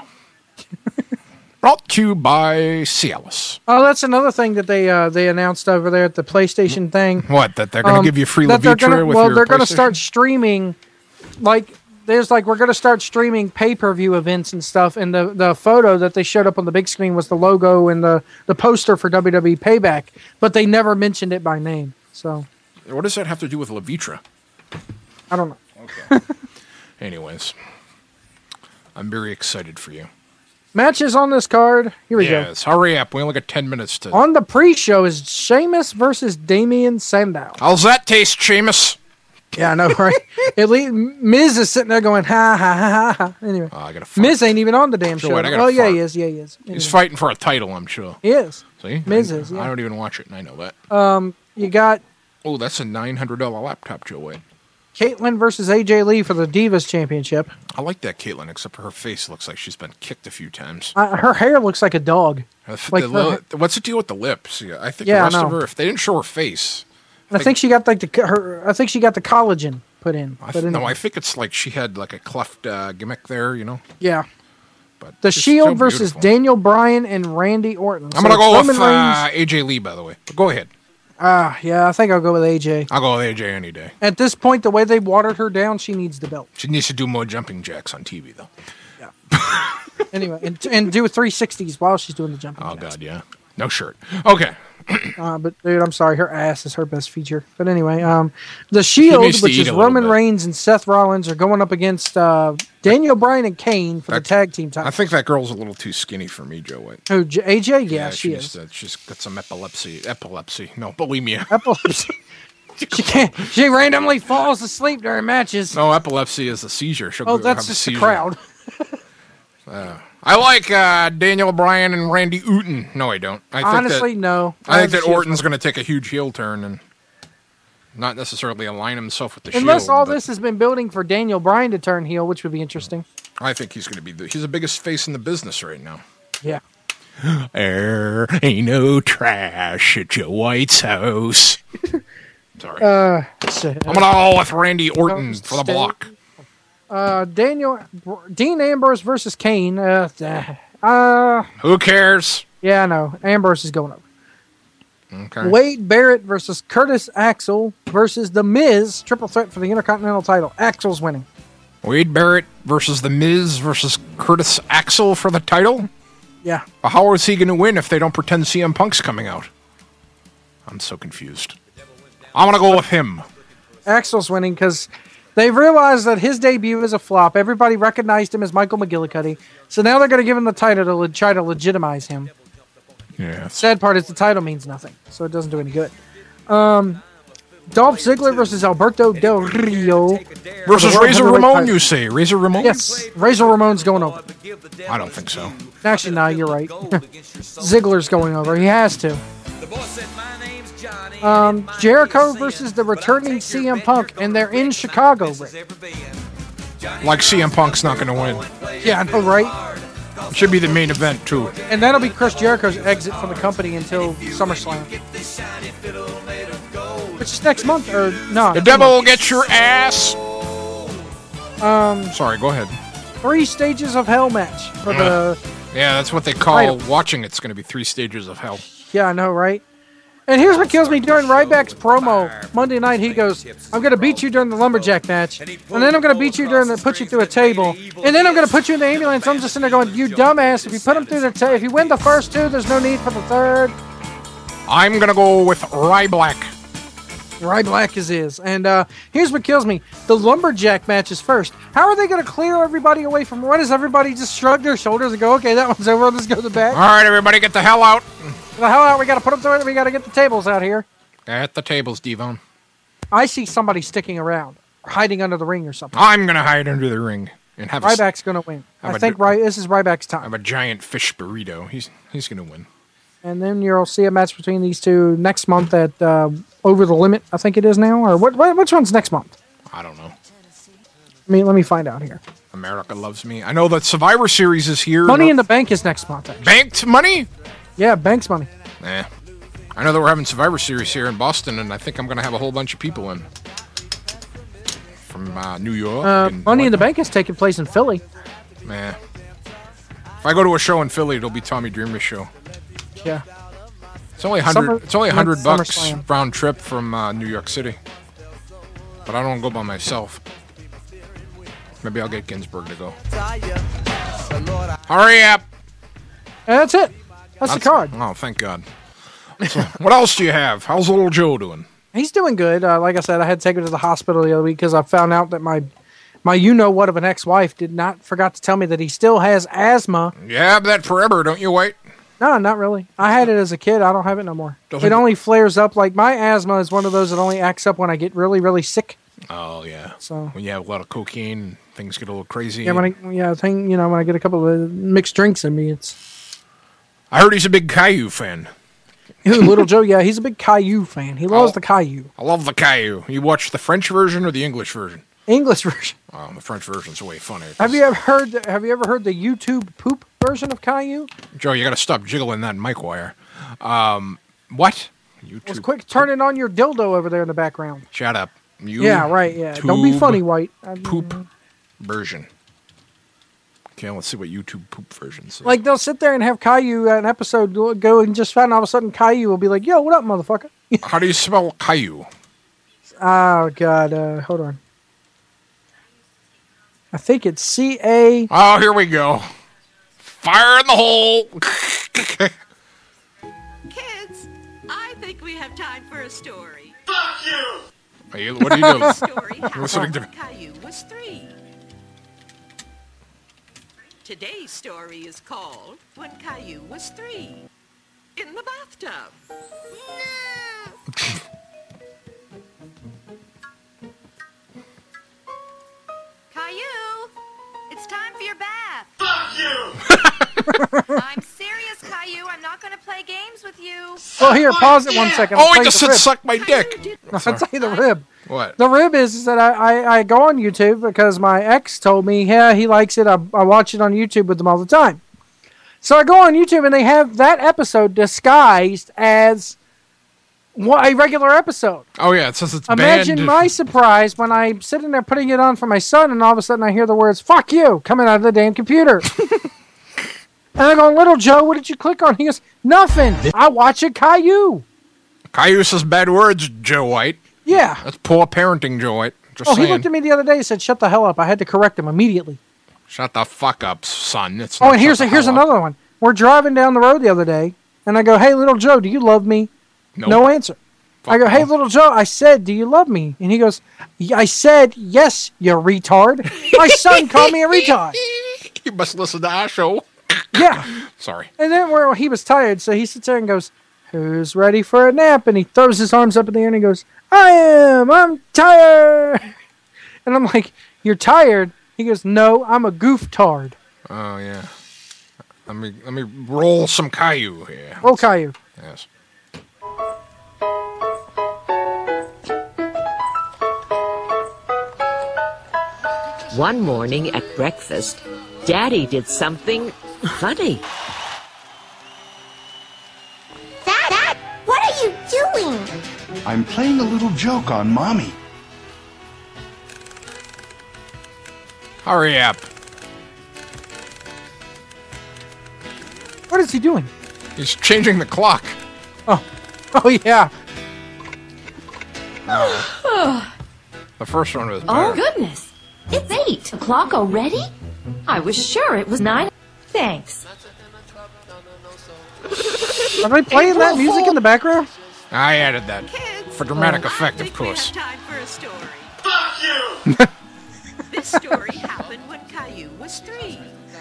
[SPEAKER 4] Brought to you by Cialis.
[SPEAKER 9] Oh, that's another thing that they announced over there at the PlayStation thing.
[SPEAKER 4] What? That they're going to give you free
[SPEAKER 9] that they're
[SPEAKER 4] Levitra with
[SPEAKER 9] well,
[SPEAKER 4] your
[SPEAKER 9] they're going to
[SPEAKER 4] PlayStation?
[SPEAKER 9] start streaming, we're going to start streaming pay-per-view events and stuff. And the photo that they showed up on the big screen was the logo and the poster for WWE Payback, but they never mentioned it by name. So
[SPEAKER 4] What does that have to do with Levitra?
[SPEAKER 9] I don't know.
[SPEAKER 4] Okay. Anyways, I'm very excited for you.
[SPEAKER 9] Matches on this card. Here we go.
[SPEAKER 4] Yes, hurry up. We only got 10 minutes to...
[SPEAKER 9] On the pre-show is Sheamus versus Damian Sandow.
[SPEAKER 4] How's that taste, Seamus?
[SPEAKER 9] Yeah, I know, right? At least Miz is sitting there going, ha, ha, ha, ha, ha. Anyway,
[SPEAKER 4] I gotta
[SPEAKER 9] Miz ain't even on the damn
[SPEAKER 4] Sure,
[SPEAKER 9] show.
[SPEAKER 4] wait, I gotta
[SPEAKER 9] Oh, yeah,
[SPEAKER 4] fart.
[SPEAKER 9] he is. Yeah, he is. Anyway.
[SPEAKER 4] He's fighting for a title, I'm sure.
[SPEAKER 9] He is.
[SPEAKER 4] See?
[SPEAKER 9] Miz
[SPEAKER 4] I,
[SPEAKER 9] is, yeah.
[SPEAKER 4] I don't even watch it, and I know that.
[SPEAKER 9] You got
[SPEAKER 4] Oh, that's a $900 laptop, Joe White.
[SPEAKER 9] Caitlyn versus AJ Lee for the Divas Championship.
[SPEAKER 4] I like that Caitlyn, except for her face looks like she's been kicked a few times.
[SPEAKER 9] Her hair looks like a dog. Like
[SPEAKER 4] What's the deal with the lips? Yeah, I think
[SPEAKER 9] Yeah, I
[SPEAKER 4] the rest of
[SPEAKER 9] know.
[SPEAKER 4] her, if they didn't show her face,
[SPEAKER 9] I think she got like I think she got the collagen put in.
[SPEAKER 4] I
[SPEAKER 9] But anyway.
[SPEAKER 4] I think it's like she had like a cleft gimmick there, you know.
[SPEAKER 9] Yeah.
[SPEAKER 4] But
[SPEAKER 9] The
[SPEAKER 4] she's
[SPEAKER 9] Shield
[SPEAKER 4] so
[SPEAKER 9] versus
[SPEAKER 4] beautiful.
[SPEAKER 9] Daniel Bryan and Randy Orton.
[SPEAKER 4] I'm gonna go with
[SPEAKER 9] Roman Reigns.
[SPEAKER 4] AJ Lee, by the way. But go ahead.
[SPEAKER 9] Yeah, I think I'll go with AJ.
[SPEAKER 4] I'll go with AJ any day.
[SPEAKER 9] At this point, the way they watered her down, she needs the belt.
[SPEAKER 4] She needs to do more jumping jacks on TV, though.
[SPEAKER 9] Anyway, and do 360s while she's doing the jumping.
[SPEAKER 4] Oh God, yeah. No shirt. Okay.
[SPEAKER 9] But dude, I'm sorry, her ass is her best feature. But anyway, the Shield,
[SPEAKER 4] needs to
[SPEAKER 9] which
[SPEAKER 4] eat
[SPEAKER 9] is
[SPEAKER 4] a little
[SPEAKER 9] Roman
[SPEAKER 4] bit.
[SPEAKER 9] Reigns and Seth Rollins, are going up against Daniel Bryan and Kane for the tag team title.
[SPEAKER 4] I think that girl's a little too skinny for me, Joe White.
[SPEAKER 9] Oh, AJ, yeah, she is.
[SPEAKER 4] She's got some epilepsy. No, bulimia.
[SPEAKER 9] Epilepsy. She can't. She randomly falls asleep during matches.
[SPEAKER 4] No, epilepsy is a seizure. She'll
[SPEAKER 9] Oh,
[SPEAKER 4] have
[SPEAKER 9] that's
[SPEAKER 4] a
[SPEAKER 9] just the
[SPEAKER 4] seizure.
[SPEAKER 9] crowd.
[SPEAKER 4] I like Daniel Bryan and Randy Orton. No, I don't. I think
[SPEAKER 9] Honestly, no.
[SPEAKER 4] I think that
[SPEAKER 9] Shield's
[SPEAKER 4] Orton's going to take a huge heel turn and not necessarily align himself with the
[SPEAKER 9] Unless
[SPEAKER 4] Shield.
[SPEAKER 9] all
[SPEAKER 4] but
[SPEAKER 9] this has been building for Daniel Bryan to turn heel, which would be interesting.
[SPEAKER 4] I think he's going to be he's the biggest face in the business right now.
[SPEAKER 9] Yeah.
[SPEAKER 4] There ain't no trash at Joe White's house. Sorry.
[SPEAKER 9] I'm
[SPEAKER 4] I'm going to go with Randy Orton for the block.
[SPEAKER 9] Dean Ambrose versus Kane.
[SPEAKER 4] Who cares?
[SPEAKER 9] Yeah, I know. Ambrose is going over.
[SPEAKER 4] Okay.
[SPEAKER 9] Wade Barrett versus Curtis Axel versus The Miz. Triple threat for the Intercontinental title. Axel's winning.
[SPEAKER 4] Wade Barrett versus The Miz versus Curtis Axel for the title?
[SPEAKER 9] Yeah.
[SPEAKER 4] But how is he going to win if they don't pretend CM Punk's coming out? I'm so confused. I'm going to go with him.
[SPEAKER 9] Axel's winning because they realized that his debut is a flop. Everybody recognized him as Michael McGillicuddy. So now they're going to give him the title to try to legitimize him.
[SPEAKER 4] Yeah.
[SPEAKER 9] Sad part is the title means nothing, so it doesn't do any good. Dolph Ziggler versus Alberto Del Rio.
[SPEAKER 4] Versus
[SPEAKER 9] For the
[SPEAKER 4] Razor
[SPEAKER 9] World
[SPEAKER 4] Ramon,
[SPEAKER 9] Heavyweight
[SPEAKER 4] you say? Razor Ramon?
[SPEAKER 9] Yes, Razor Ramon's going over.
[SPEAKER 4] I don't think so.
[SPEAKER 9] Actually, no, you're right. Ziggler's going over. He has to. Jericho versus the returning CM Punk, and they're in Chicago, Rick.
[SPEAKER 4] Like CM Punk's not going to win.
[SPEAKER 9] Yeah, I know, right?
[SPEAKER 4] It should be the main event, too.
[SPEAKER 9] And that'll be Chris Jericho's exit from the company until SummerSlam. Which is next month, or no?
[SPEAKER 4] The devil will get your ass.
[SPEAKER 9] Um,
[SPEAKER 4] Sorry, go ahead.
[SPEAKER 9] 3 stages of hell match for the.
[SPEAKER 4] Yeah, that's what they call
[SPEAKER 9] Title.
[SPEAKER 4] watching. It's going to be 3 stages of hell.
[SPEAKER 9] Yeah, I know, right? And here's what kills me during Ryback's promo Monday night. He goes, "I'm going to beat you during the lumberjack match, and then I'm going to beat you put you through a table, and then I'm going to put you in the ambulance." I'm just sitting there going, "You dumbass! If you put him through if you win the first 2, there's no need for the third."
[SPEAKER 4] I'm going to go with Ryback.
[SPEAKER 9] Ryback is. And here's what kills me: the lumberjack match is first. How are they going to clear everybody away from? Why does everybody just shrug their shoulders and go, "Okay, that one's over. Let's go to the back."
[SPEAKER 4] All right, everybody, get the hell out.
[SPEAKER 9] The hell out! We got to put them through it. We got to get the tables out here.
[SPEAKER 4] At the tables, Devon.
[SPEAKER 9] I see somebody sticking around, hiding under the ring or something.
[SPEAKER 4] I'm going to hide under the ring and have
[SPEAKER 9] Ryback's going to win.
[SPEAKER 4] have
[SPEAKER 9] I
[SPEAKER 4] a
[SPEAKER 9] think
[SPEAKER 4] d-
[SPEAKER 9] this is Ryback's time.
[SPEAKER 4] I'm a giant fish burrito. He's going to win.
[SPEAKER 9] And then you'll see a match between these two next month at Over the Limit, I think it is now. Or which one's next month?
[SPEAKER 4] I don't know.
[SPEAKER 9] Let me find out here.
[SPEAKER 4] America Loves Me. I know that Survivor Series is here.
[SPEAKER 9] Money in the Bank is next month. Actually.
[SPEAKER 4] Banked money?
[SPEAKER 9] Yeah, Bank's money.
[SPEAKER 4] Eh. I know that we're having Survivor Series here in Boston, and I think I'm going to have a whole bunch of people in. From New York. and
[SPEAKER 9] Money in the Bank is taking place in Philly.
[SPEAKER 4] Man. If I go to a show in Philly, it'll be Tommy Dreamer's show.
[SPEAKER 9] Yeah.
[SPEAKER 4] It's only $100 bucks
[SPEAKER 9] SummerSlam.
[SPEAKER 4] round trip from New York City. But I don't go by myself. Maybe I'll get Ginsburg to go. Hurry up!
[SPEAKER 9] And that's it. That's the card.
[SPEAKER 4] Oh, thank God. So, what else do you have? How's little Joe doing?
[SPEAKER 9] He's doing good. Like I said, I had to take him to the hospital the other week because I found out that my you-know-what of an ex-wife forgot to tell me that he still has asthma.
[SPEAKER 4] You have that forever, don't you, White?
[SPEAKER 9] No, not really. I had it as a kid. I don't have it no more.
[SPEAKER 4] Doesn't
[SPEAKER 9] It only flares up. Like, my asthma is one of those that only acts up when I get really, really sick.
[SPEAKER 4] Oh, yeah.
[SPEAKER 9] So
[SPEAKER 4] when you have a lot of cocaine, things get a little crazy.
[SPEAKER 9] yeah, when I get a couple of mixed drinks in me, it's.
[SPEAKER 4] I heard he's a big Caillou fan.
[SPEAKER 9] Little Joe, yeah, he's a big Caillou fan. He loves the Caillou.
[SPEAKER 4] I love the Caillou. You watch the French version or the English version?
[SPEAKER 9] English version.
[SPEAKER 4] Oh, the French version's way funnier.
[SPEAKER 9] Have you ever heard the YouTube poop version of Caillou?
[SPEAKER 4] Joe, you got to stop jiggling that mic wire. What? YouTube.
[SPEAKER 9] Well, quick, turn it on your dildo over there in the background.
[SPEAKER 4] Shut up.
[SPEAKER 9] Yeah, right. Yeah, don't be funny, White.
[SPEAKER 4] Poop version. Okay, let's see what YouTube poop version says.
[SPEAKER 9] Like they'll sit there and have Caillou an episode go and just find all of a sudden Caillou will be like, "Yo, what up, motherfucker?"
[SPEAKER 4] How do you spell Caillou?
[SPEAKER 9] Oh God, hold on. I think it's C-A.
[SPEAKER 4] Oh, here we go. Fire in the hole.
[SPEAKER 20] Kids, I think we have time for a story.
[SPEAKER 17] Fuck you!
[SPEAKER 4] What are you doing?
[SPEAKER 20] The story
[SPEAKER 4] Listening
[SPEAKER 20] happened
[SPEAKER 4] to
[SPEAKER 20] when Caillou was 3. Today's story is called When Caillou Was 3 in the bathtub.
[SPEAKER 21] Caillou, it's time for your bath.
[SPEAKER 17] Fuck you!
[SPEAKER 21] I'm serious, Caillou. I'm not going to play games with you.
[SPEAKER 9] Well, here, pause it 1 second.
[SPEAKER 4] Oh, he just said suck my dick.
[SPEAKER 9] I'll tell you the rib.
[SPEAKER 4] What?
[SPEAKER 9] The rib is that I go on YouTube because my ex told me, yeah, he likes it. I watch it on YouTube with them all the time. So I go on YouTube and they have that episode disguised as a regular episode.
[SPEAKER 4] Oh, yeah, it says it's
[SPEAKER 9] Imagine
[SPEAKER 4] banned.
[SPEAKER 9] my surprise when I'm sitting there putting it on for my son and all of a sudden I hear the words, fuck you, coming out of the damn computer. And I go, little Joe, what did you click on? He goes, nothing. I watch it, Caillou.
[SPEAKER 4] Caillou says bad words, Joe White.
[SPEAKER 9] Yeah.
[SPEAKER 4] That's poor parenting, Joe White. Just saying.
[SPEAKER 9] He looked at me the other day and said, shut the hell up. I had to correct him immediately.
[SPEAKER 4] Shut the fuck up, son. It's
[SPEAKER 9] Oh,
[SPEAKER 4] not
[SPEAKER 9] and here's
[SPEAKER 4] shut the hell up.
[SPEAKER 9] another one. We're driving down the road the other day, and I go, hey, little Joe, do you love me?
[SPEAKER 4] Nope.
[SPEAKER 9] No answer. I go, hey, little Joe, I said, do you love me? And he goes, I said, yes, you retard. My son called me a retard.
[SPEAKER 4] You must listen to our show.
[SPEAKER 9] Yeah.
[SPEAKER 4] Sorry.
[SPEAKER 9] And then he was tired, so he sits there and goes, who's ready for a nap? And he throws his arms up in the air and he goes, I'm tired. And I'm like, you're tired? He goes, no, I'm a goof-tard.
[SPEAKER 4] Oh, yeah. Let me roll some Caillou here.
[SPEAKER 9] Roll Caillou.
[SPEAKER 4] Yes.
[SPEAKER 22] One morning at breakfast, Daddy did something funny.
[SPEAKER 7] Dad, what are you doing?
[SPEAKER 15] I'm playing a little joke on Mommy.
[SPEAKER 4] Hurry up.
[SPEAKER 9] What is he doing?
[SPEAKER 4] He's changing the clock.
[SPEAKER 9] Oh, yeah.
[SPEAKER 4] The first one was better.
[SPEAKER 23] Oh, goodness. It's 8 o'clock already? I was sure it was 9. Thanks.
[SPEAKER 9] Are they playing that music in the background?
[SPEAKER 4] I added that. For dramatic effect, of course.
[SPEAKER 20] Time for a story.
[SPEAKER 17] Fuck you!
[SPEAKER 20] This story happened when Caillou was 3.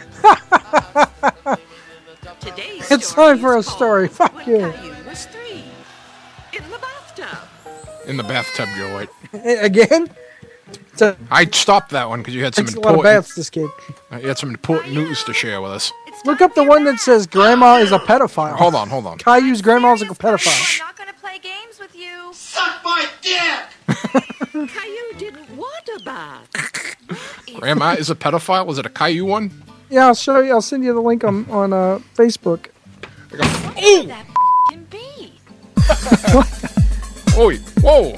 [SPEAKER 20] Today's
[SPEAKER 9] It's
[SPEAKER 20] story
[SPEAKER 9] time for a
[SPEAKER 20] is called
[SPEAKER 9] story. Fuck
[SPEAKER 20] When
[SPEAKER 9] you.
[SPEAKER 20] Caillou was 3 in the bathtub.
[SPEAKER 4] In the bathtub, Joe White.
[SPEAKER 9] Again?
[SPEAKER 4] I stopped that one because you had some
[SPEAKER 9] Takes a lot of
[SPEAKER 4] important.
[SPEAKER 9] baths, this kid.
[SPEAKER 4] You had some important news to share with us.
[SPEAKER 9] Look up the one that says Grandma is a pedophile.
[SPEAKER 4] Hold on.
[SPEAKER 9] Caillou's grandma's a pedophile.
[SPEAKER 21] I'm not going to play games with you.
[SPEAKER 17] Suck my dick!
[SPEAKER 20] Caillou didn't want a bath.
[SPEAKER 4] Grandma is a pedophile? Was it a Caillou one?
[SPEAKER 9] Yeah, I'll show you. I'll send you the link on Facebook.
[SPEAKER 21] Ooh! That can be.
[SPEAKER 4] Oh, whoa!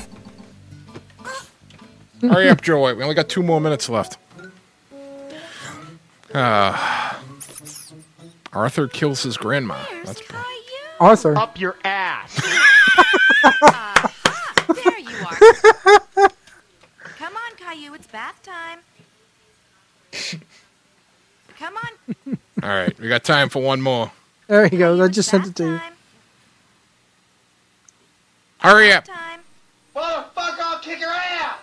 [SPEAKER 4] Hurry up, Joe White. We only got 2 more minutes left. Arthur kills his grandma. That's
[SPEAKER 9] Arthur.
[SPEAKER 24] Up your ass.
[SPEAKER 21] There you are. Come on, Caillou. It's bath time. Come on.
[SPEAKER 4] All right, we got time for one more.
[SPEAKER 9] There you go. I just sent it to you.
[SPEAKER 4] Hurry up.
[SPEAKER 17] Motherfucker, I'll kick your ass!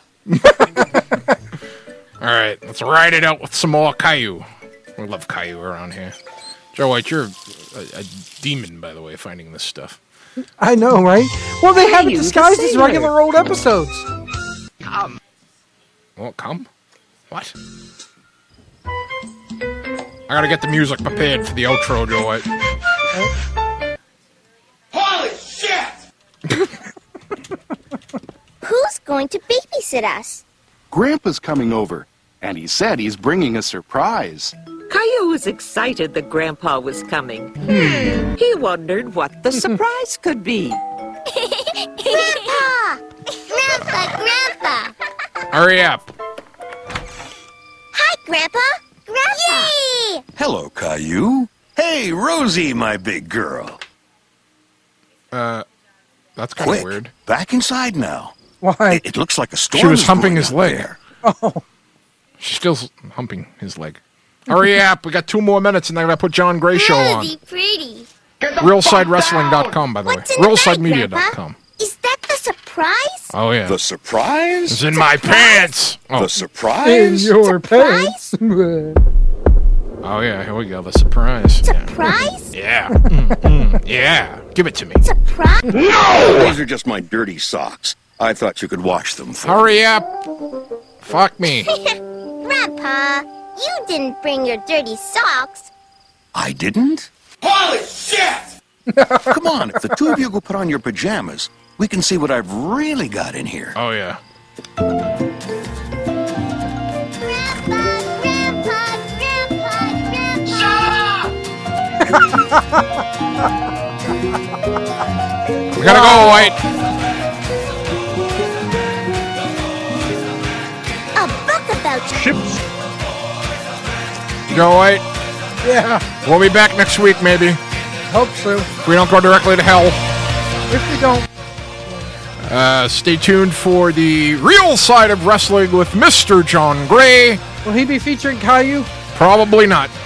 [SPEAKER 4] All right, let's ride it out with some more Caillou. We love Caillou around here. Joe White, you're a demon, by the way, finding this stuff.
[SPEAKER 9] I know, right? Well, they have it
[SPEAKER 22] Caillou the
[SPEAKER 9] disguised as
[SPEAKER 22] sailor.
[SPEAKER 9] regular old episodes.
[SPEAKER 4] Won't come? What? I gotta get the music prepared for the outro, Joe White.
[SPEAKER 17] Holy shit!
[SPEAKER 7] Who's going to babysit us?
[SPEAKER 1] Grandpa's coming over, and he said he's bringing a surprise.
[SPEAKER 22] Caillou was excited that Grandpa was coming. He wondered what the surprise could be.
[SPEAKER 7] Grandpa! Grandpa!
[SPEAKER 4] Hurry up.
[SPEAKER 7] Hi, Grandpa! Yay!
[SPEAKER 3] Hello, Caillou. Hey, Rosie, my big girl.
[SPEAKER 4] That's kind of weird.
[SPEAKER 3] Back inside now.
[SPEAKER 9] Why?
[SPEAKER 3] It looks like a storm.
[SPEAKER 4] She was
[SPEAKER 3] is
[SPEAKER 4] humping
[SPEAKER 3] brewing
[SPEAKER 4] his
[SPEAKER 3] out
[SPEAKER 4] leg.
[SPEAKER 3] there.
[SPEAKER 9] Oh.
[SPEAKER 4] She's still humping his leg. Hurry up. We got 2 more minutes, and then I gotta put John Gray show on.
[SPEAKER 7] Rosie, pretty.
[SPEAKER 4] RealSideWrestling.com, by the way.
[SPEAKER 7] What's in the bag,
[SPEAKER 4] RealSideMedia.com.
[SPEAKER 7] Is that the surprise?
[SPEAKER 4] Oh, yeah.
[SPEAKER 3] The surprise?
[SPEAKER 4] It's in my pants. Oh.
[SPEAKER 3] The surprise?
[SPEAKER 9] In your pants.
[SPEAKER 4] Oh, yeah. Here we go. The surprise.
[SPEAKER 7] Surprise?
[SPEAKER 4] Yeah. Yeah. Give it to me.
[SPEAKER 7] Surprise?
[SPEAKER 3] No! These are just my dirty socks. I thought you could wash them for
[SPEAKER 4] Hurry
[SPEAKER 3] me.
[SPEAKER 4] up. Fuck me.
[SPEAKER 7] Grandpa, you didn't bring your dirty socks.
[SPEAKER 3] I didn't?
[SPEAKER 17] Holy shit!
[SPEAKER 3] Come on, if the two of you go put on your pajamas, we can see what I've really got in here.
[SPEAKER 4] Oh, yeah. We gotta go, White.
[SPEAKER 7] A book about
[SPEAKER 4] ships. Joe White.
[SPEAKER 9] Yeah.
[SPEAKER 4] We'll be back next week, maybe.
[SPEAKER 9] Hope so.
[SPEAKER 4] If we don't go directly to hell.
[SPEAKER 9] If we don't.
[SPEAKER 4] Stay tuned for the real side of wrestling with Mr. John Gray.
[SPEAKER 9] Will he be featuring Caillou?
[SPEAKER 4] Probably not.